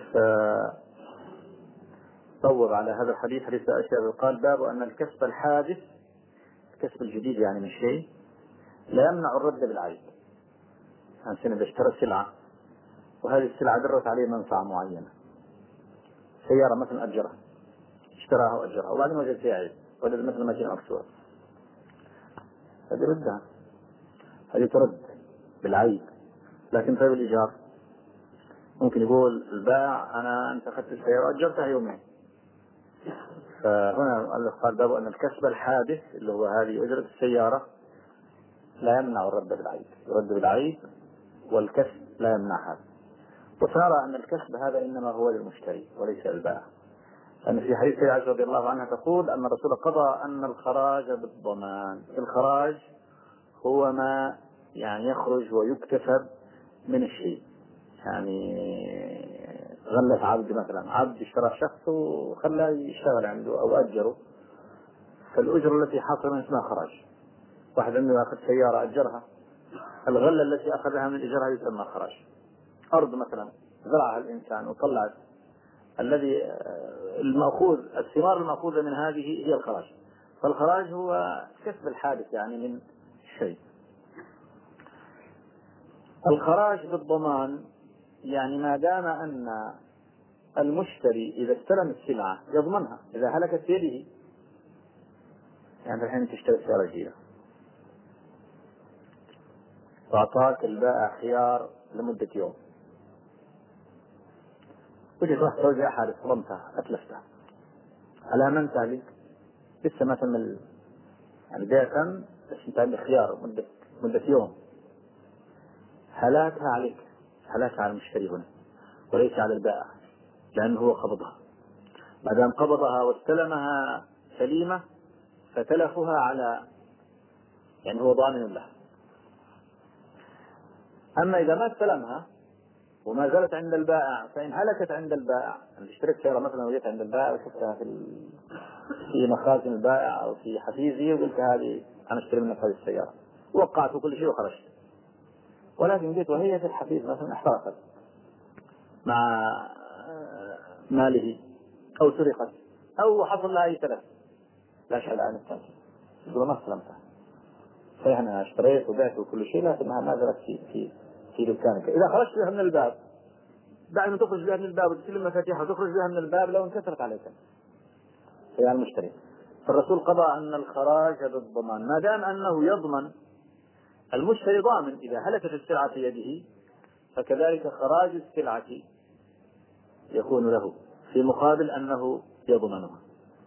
صور على هذا الحديث حديث عائشة قال باب أن الكسب الحادث، الكسب الجديد يعني من شيء، لا يمنع الرد بالعيب. يعني إذا اشترى سلعة وهذه السلعة درت عليه منفعة معينة، سيارة مثلا أجرها، اشتراها وأجرها وبعدين وجد فيها عيب، وجد مثلا ماكينة مكسورة، هذه ردها، هذه ترد بالعيب. لكن طيب الإيجار ممكن يقول البائع أنت أخذت السيارة أجرتها يومين. فهنا المؤلف قال باب أن الكسب الحادث اللي هو هذه أجرة السيارة لا يمنع الرد بالعيب، يرد بالعيب والكسب لا يمنع هذا. وسنرى أن الكسب هذا إنما هو للمشتري وليس للبائع، لأن في حديث عائشة رضي الله عنها تقول أن الرسول قضى أن الخراج بالضمان. الخراج هو ما يعني يخرج ويكتسب من الشيء، يعني غلة عبد مثلا، عبد اشترى شخص وخلاه يشتغل عنده أو أجره، فالأجرة التي حصل من اسمها خراج. واحد عنده يأخذ سيارة أجرها، الغلة التي أخذها من الإجارة يسمى خراج. أرض مثلا زرعها الإنسان وطلعت الذي المأخوذ، الثمار المأخوذة من هذه هي الخراج. فالخراج هو كسب الحادث يعني من شيء. الخراج بالضمان يعني ما دام أن المشتري إذا استلم السلعة يضمنها إذا هلكت في يده. يعني الحين تشتري سيارة جديدة وأعطاك البائع خيار لمدة يوم، وجد واحد توزيع حادث ظلمتها أتلفتها، على من تهلك؟ لسه ما تم يعني بيعة، بس أنت عندك خيار مدة يوم، هلاكها عليك، هلاكها على المشتري هنا وليس على البائع، لأنه هو قبضها. ما دام قبضها واستلمها سليمة فتلفها على يعني هو ضامن له. أما إذا ما استلمها وما زالت عند البائع فإن هلكت عند البائع، أنا اشتريت سيارة مثلا وجيت عند البائع وشفتها في مخازن البائع أو في حفيزي وقلت هذه أنا اشتري منك هذه السيارة، وقعت وكل شيء وخرجت، ولكن جيت وهي في الحفيز مثلا احترقت مع ماله أو سرقت أو حصل لها أي تلف، لا شيء الآن التنسي يقول ما استلمتها، صحيح أنا اشتريت وبعت وكل شيء لكنها ما زالت في دكانك. إذا خرجت بها من الباب بعد ما تخرج بها من الباب وتسلم مفاتيحها وتخرج بها من الباب لو انكسرت عليك فهي المشتري. فالرسول قضى أن الخراج بالضمان، ما دام أنه يضمن، المشتري ضامن إذا هلكت السلعة في يده فكذلك خراج السلعة يكون له في مقابل أنه يضمنها.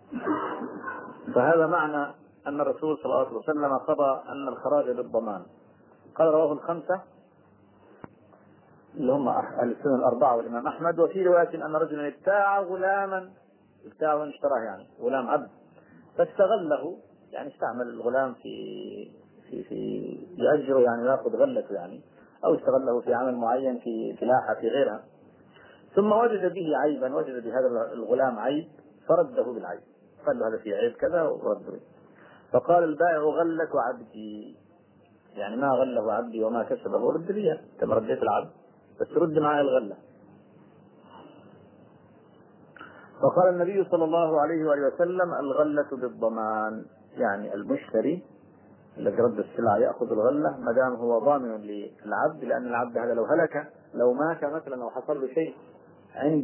فهذا معنى أن الرسول صلى الله عليه وسلم قضى أن الخراج بالضمان. قال رواه الخمسة اللي هم السنن الأربعة والإمام أحمد. وفي رواية أن رجلا ابتاع غلاما، ابتاع اشتراه يعني غلام عبد، فاستغله يعني استعمل الغلام في يأجره يعني يأخذ غلته يعني، أو استغله في عمل معين في فلاحة في غيرها، ثم وجد به عيبا، وجد بهذا الغلام عيب فرده بالعيب، قال له هذا فيه عيب كذا ورده. فقال البائع غلة عبدي، يعني ما غله عبدي وما كسبه رد لي، كما رديت العبد بس رد معي الغلة. فقال النبي صلى الله عليه وآله وسلم الغلة بالضمان، يعني المشتري الذي رد السلعة يأخذ الغلة ما دام هو ضامن للعبد، لأن العبد هذا لو هلك لو مات مثلا أو حصل له شيء عند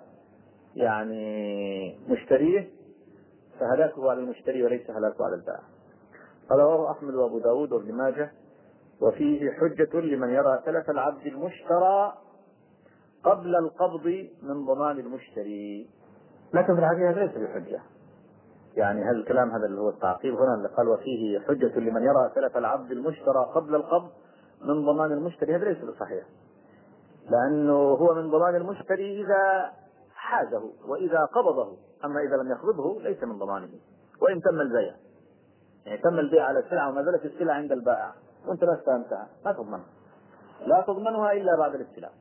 يعني مشتريه فهلاكه على المشتري وليس هلاكه على البائع. قال رواه أحمد وأبو داود وابن ماجه. وفيه حجة لمن يرى تلف العبد المشترى قبل القبض من ضمان المشتري، لكن في الحقيقة ليس بحجة، يعني هذا الكلام هذا اللي هو التعقيب هنا اللي قال وفيه حجة لمن يرى تلف العبد المشترى قبل القبض من ضمان المشتري، هذا ليس بصحيح، لأنه هو من ضمان المشتري إذا حازه وإذا قبضه، أما إذا لم يقبضه ليس من ضمانه. وإن تم البيع، يعني تم البيع على السلعة وما زالت السلعة عند البائع وأنت لا استلمتها ما تضمنها، لا تضمنها إلا بعد الاستلام.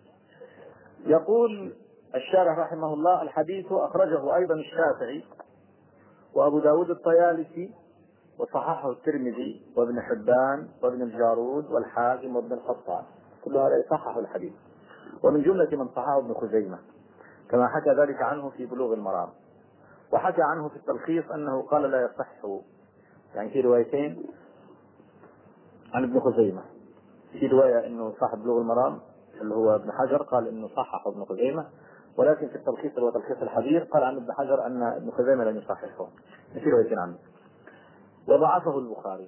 يقول الشارح رحمه الله: الحديث أخرجه أيضا الشافعي وأبو داود الطيالسي وصححه الترمذي وابن حبان وابن الجارود والحاكم وابن الخطاب، كل هؤلاء صححوا الحديث، ومن جملة من صححه ابن خزيمة كما حكى ذلك عنه في بلوغ المرام، وحكى عنه في التلخيص أنه قال لا يصح، يعني في روايتين عن ابن خزيمة، في رواية أنه صاحب بلوغ المرام اللي هو ابن حجر قال أنه صححه ابن خزيمة، ولكن في التلخيص اللي هو تلخيص الحبير قال عن ابن حجر أن ابن خزيمة لم يصححه، في روايتين عنه، وضعفه البخاري.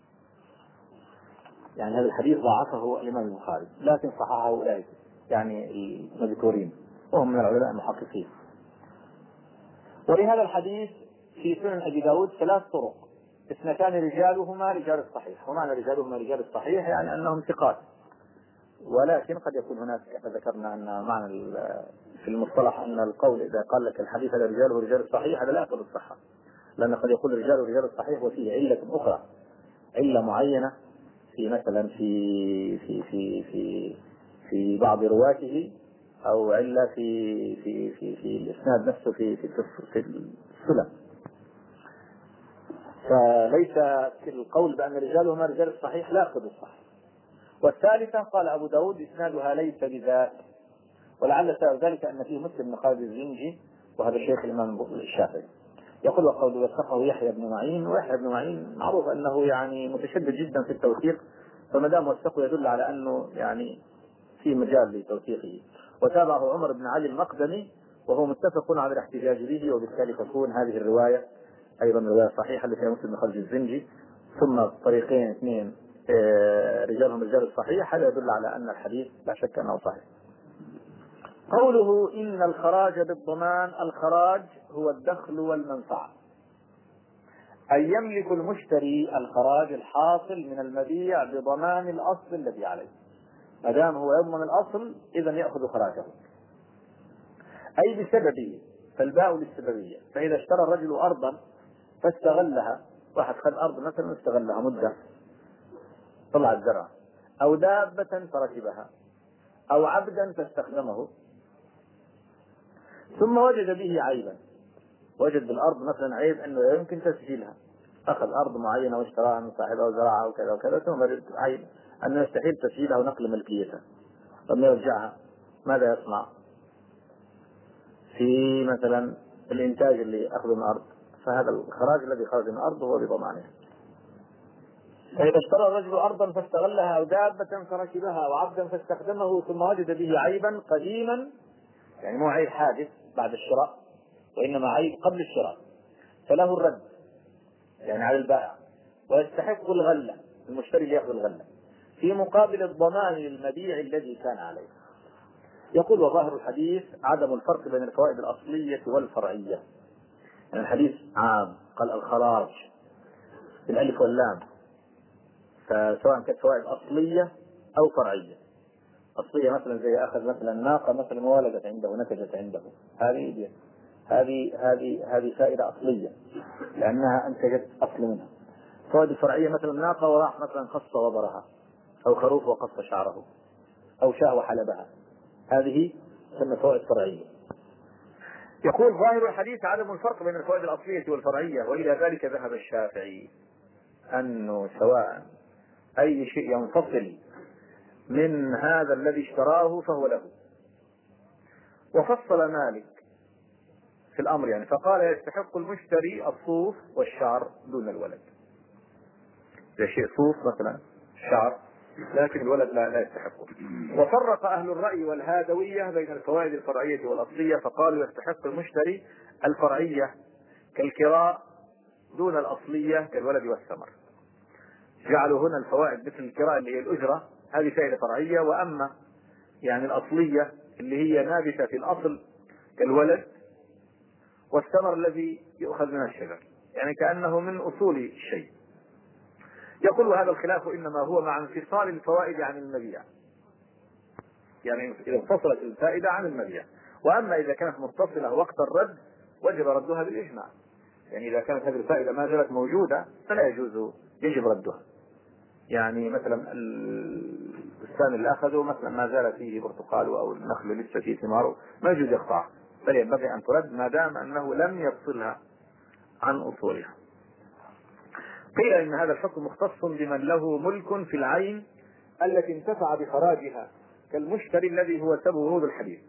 يعني هذا الحديث ضعفه الإمام البخاري، لكن صححه أولئك يعني المذكورين وهم من العلماء المحققين. ولهذا الحديث في سنن أبي داود 3 طرق، 2 رجالهما رجال الصحيح، ومعنى رجالهما رجال الصحيح يعني أنهم ثقات، ولكن قد يكون هناك كما ذكرنا أن معنى في المصطلح أن القول إذا قال لك الحديث هذا رجاله رجال الصحيح هذا لا يقول الصحة، لأن قد يقول رجال الصحيح وفيه علة أخرى، علة معينة في مثلا في بعض رواته، أو علة في الإسناد نفسه في السلم، فليس القول بأن رجالهما رجال الصحيح لا يقصد الصح. والثالثة قال أبو داود إسنادها ليس بذات، ولعل سبب ذلك أن فيه مسلم بن خالد الزنجي وهذا الشيخ الإمام الشافعي. يقول وقول وثقه يحيى بن معين، ويحيى بن معين معروف أنه يعني متشدد جدا في التوثيق، فما دام وثقه يدل على أنه يعني في مجال لتوثيقه. وتابعه عمر بن علي المقدمي وهو متفق على الاحتجاج به، وبالتالي تكون هذه الرواية أيضا رواية صحيحة التي فيها مسلم بن خالد الزنجي، ثم طريقين 2 رجالهم رجال الصحيح، هذا يدل على أن الحديث لا شك أنه صحيح. قوله إن الخراج بالضمان، الخراج هو الدخل والمنفعة، أي يملك المشتري الخراج الحاصل من المبيع بضمان الأصل الذي عليه، ما دام هو يضمن الأصل إذن يأخذ خراجه، أي بسببه، فالباء للسببية. فإذا اشترى الرجل أرضا فاستغلها، واحد خذ أرض مثلا واستغلها مدة طلع الزرع، أو دابة فركبها، أو عبدا فاستخدمه، ثم وجد به عيبا، وجد بالأرض مثلا عيب أنه لا يمكن تسجيلها، أخذ أرض معينة واشتراها من صاحبها وزرعها وكذا وكذا، ثم وجد عيب أنه يستحيل تسجيلها ونقل ملكيتها، لما يرجعها ماذا يصنع؟ في مثلا الإنتاج اللي أخذه من الأرض، فهذا الخراج الذي خرج من الأرض هو بضمانه. فإذا اشترى الرجل أرضا فاستغلها، أو دابة فركبها، أو عبدا فاستخدمه، ثم وجد به عيبا قديما، يعني مو عيب حادث بعد الشراء وإنما عيب قبل الشراء، فله الرد يعني على البائع، ويستحق الغلة، المشتري اللي يأخذ الغلة في مقابل الضمان للمبيع الذي كان عليه. يقول وظاهر الحديث عدم الفرق بين الفوائد الأصلية والفرعية، يعني الحديث عام، قال الخراج بالألف واللام، فسواء كانت فوائد أصلية أو فرعية. أصلية مثلا زي أخذ مثلا ناقة مثلا ولدت عنده نتجت عنده، هذه فائدة أصلية لأنها أنتجت أصل منها. فوائد الفرعية مثلا ناقة وراح مثلا قص وبرها، أو خروف وقص شعره، أو شاة وحلبها، هذه تسمى فوائد فرعية. يقول ظاهر الحديث عدم الفرق بين الفوائد الأصلية والفرعية، وإلى ذلك ذهب الشافعي، أنه سواء أي شيء ينفصل من هذا الذي اشتراه فهو له. وفصل مالك في الأمر يعني فقال يستحق المشتري الصوف والشعر دون الولد، إذا شيء صوف مثلا شعر لكن الولد لا يستحقه. وفرق أهل الرأي والهادوية بين الفوائد الفرعية والأصلية، فقالوا يستحق المشتري الفرعية كالكراء دون الأصلية كالولد والثمر. جعلوا هنا الفوائد مثل الكراء اللي هي الأجرة، هذه فائدة فرعية، وأما يعني الأصلية اللي هي نابتة في الأصل كالولد والثمر الذي يؤخذ من الشجر، يعني كأنه من أصول الشيء. يقول هذا الخلاف إنما هو مع انفصال الفوائد عن المبيع، يعني إذا انفصلت الفائدة عن المبيع. وأما إذا كانت متصلة وقت الرد وجب ردها بالإجماع، يعني إذا كانت هذه الفائدة ما زالت موجودة فلا يجب ردها. يعني مثلا البستان اللي أخذه مثلا ما زال فيه برتقال أو النخل لسه فيه ثماره، ما يجوز إقطاعه، بل ينبغي أن ترد ما دام أنه لم يفصلها عن أصولها. قيل إن هذا الحكم مختص بمن له ملك في العين التي انتفع بخراجها كالمشتري الذي هو سبب ورود الحديث،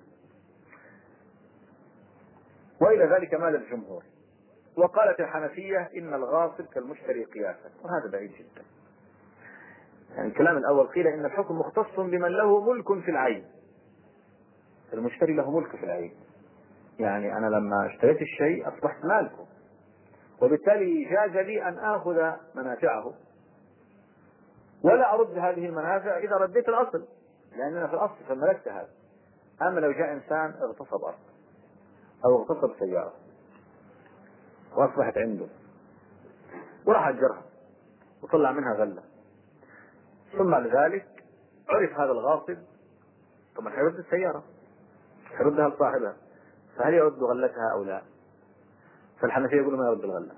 وإلى ذلك مال الجمهور. وقالت الحنفية إن الغاصب كالمشتري قياسا، وهذا بعيد جدا. يعني الكلام الأول قيل إن الحكم مختص بمن له ملك في العين، المشتري له ملك في العين، يعني أنا لما اشتريت الشيء أصبحت مالكه، وبالتالي جاز لي أن آخذ منافعه ولا أرد هذه المنافع إذا رديت الأصل، لأن أنا في الأصل فملكت هذا. أما لو جاء إنسان اغتصب أرض أو اغتصب سيارة وأصبحت عنده وراح أجرها وطلع منها غلة، ثم لذلك عرف هذا الغاصب، طبعا حيرد السيارة، حيردها لصاحبها، فهل يرد غلتها أو لا؟ فالحنفية يقولوا ما يرد الغلة.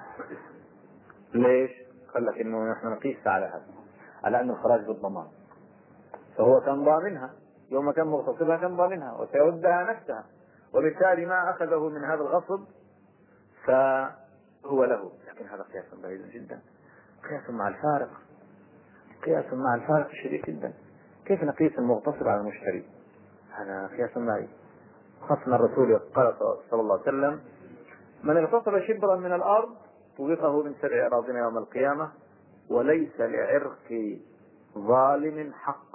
ليش؟ قال لك إنه نحن نقيس على هذا، على أن الخراج بالضمان، فهو كان ضامنها يوم كان مغتصبها، كان ضامنها وسيردها نفسها، وبالتالي ما أخذه من هذا الغصب فهو له. لكن هذا قياس بعيد جدا، قياس مع الفارق، قياس مع الفارق شديد جدا. كيف نقيس المغتصب على المشتري؟ هذا قياس معي. خاصة الرسول قال صلى الله عليه وسلم: من اغتصب شبرا من الأرض طوقه من 7 أراضين يوم القيامة وليس لعرق ظالم حق.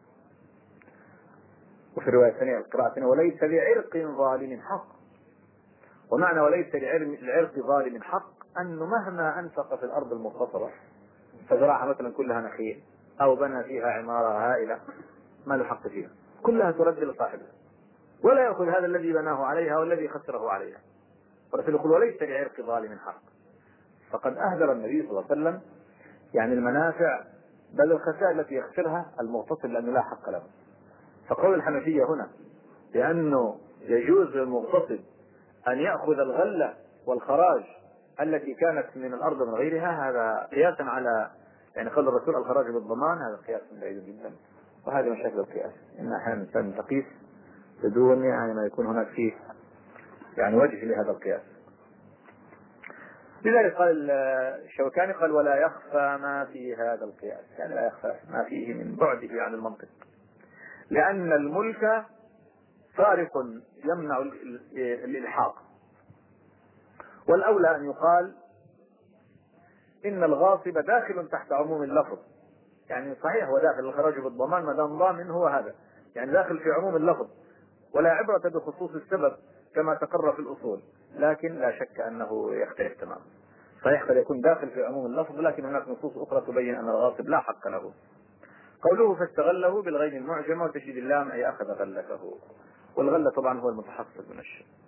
وفي رواية ثانية القراءة وليس لعرق ظالم حق. ومعنى وليس لعرق ظالم حق أنه مهما أنفق في الأرض المغتصبة فزرعها مثلا كلها نخيل أو بنى فيها عمارة هائلة ما له حق فيها، كلها ترد لصاحبها، ولا يأخذ هذا الذي بناه عليها والذي خسره عليها. ورسول يقول وليس لعرق ظالم حق. فقد أهدر النبي صلى الله عليه وسلم يعني المنافع بل الخسائر التي يخسرها المغتصب لأنه لا حق له. فقول الحنفية هنا لأنه يجوز للمغتصب أن يأخذ الغلة والخراج التي كانت من الأرض من غيرها، هذا قياسا على يعني قول الرسول الخراج بالضمان، هذا قياس بعيد جدا. وهذه مشاكل القياس، إن أحيانا الإنسان تقيس بدون يعني ما يكون هناك فيه يعني وجه لهذا القياس. لذلك قال الشوكاني قال ولا يخفى ما في هذا القياس، يعني لا يخفى ما فيه من بعده عن المنطق، لأن الملك فارق يمنع الإلحاق. والأولى أن يقال إن الغاصب داخل تحت عموم اللفظ، يعني صحيح هو داخل الخراج بالضمان ما دام ضامن هو هذا، يعني داخل في عموم اللفظ ولا عبرة بخصوص السبب كما تقرر في الأصول، لكن لا شك أنه يختلف تماما. صحيح قد يكون داخل في عموم اللفظ لكن هناك نصوص أخرى تبين أن الغاصب لا حق له. قوله فاستغله بالغين المعجمة وتشديد اللام أي أخذ غلته، والغلة طبعا هو المتحصل من الشيء.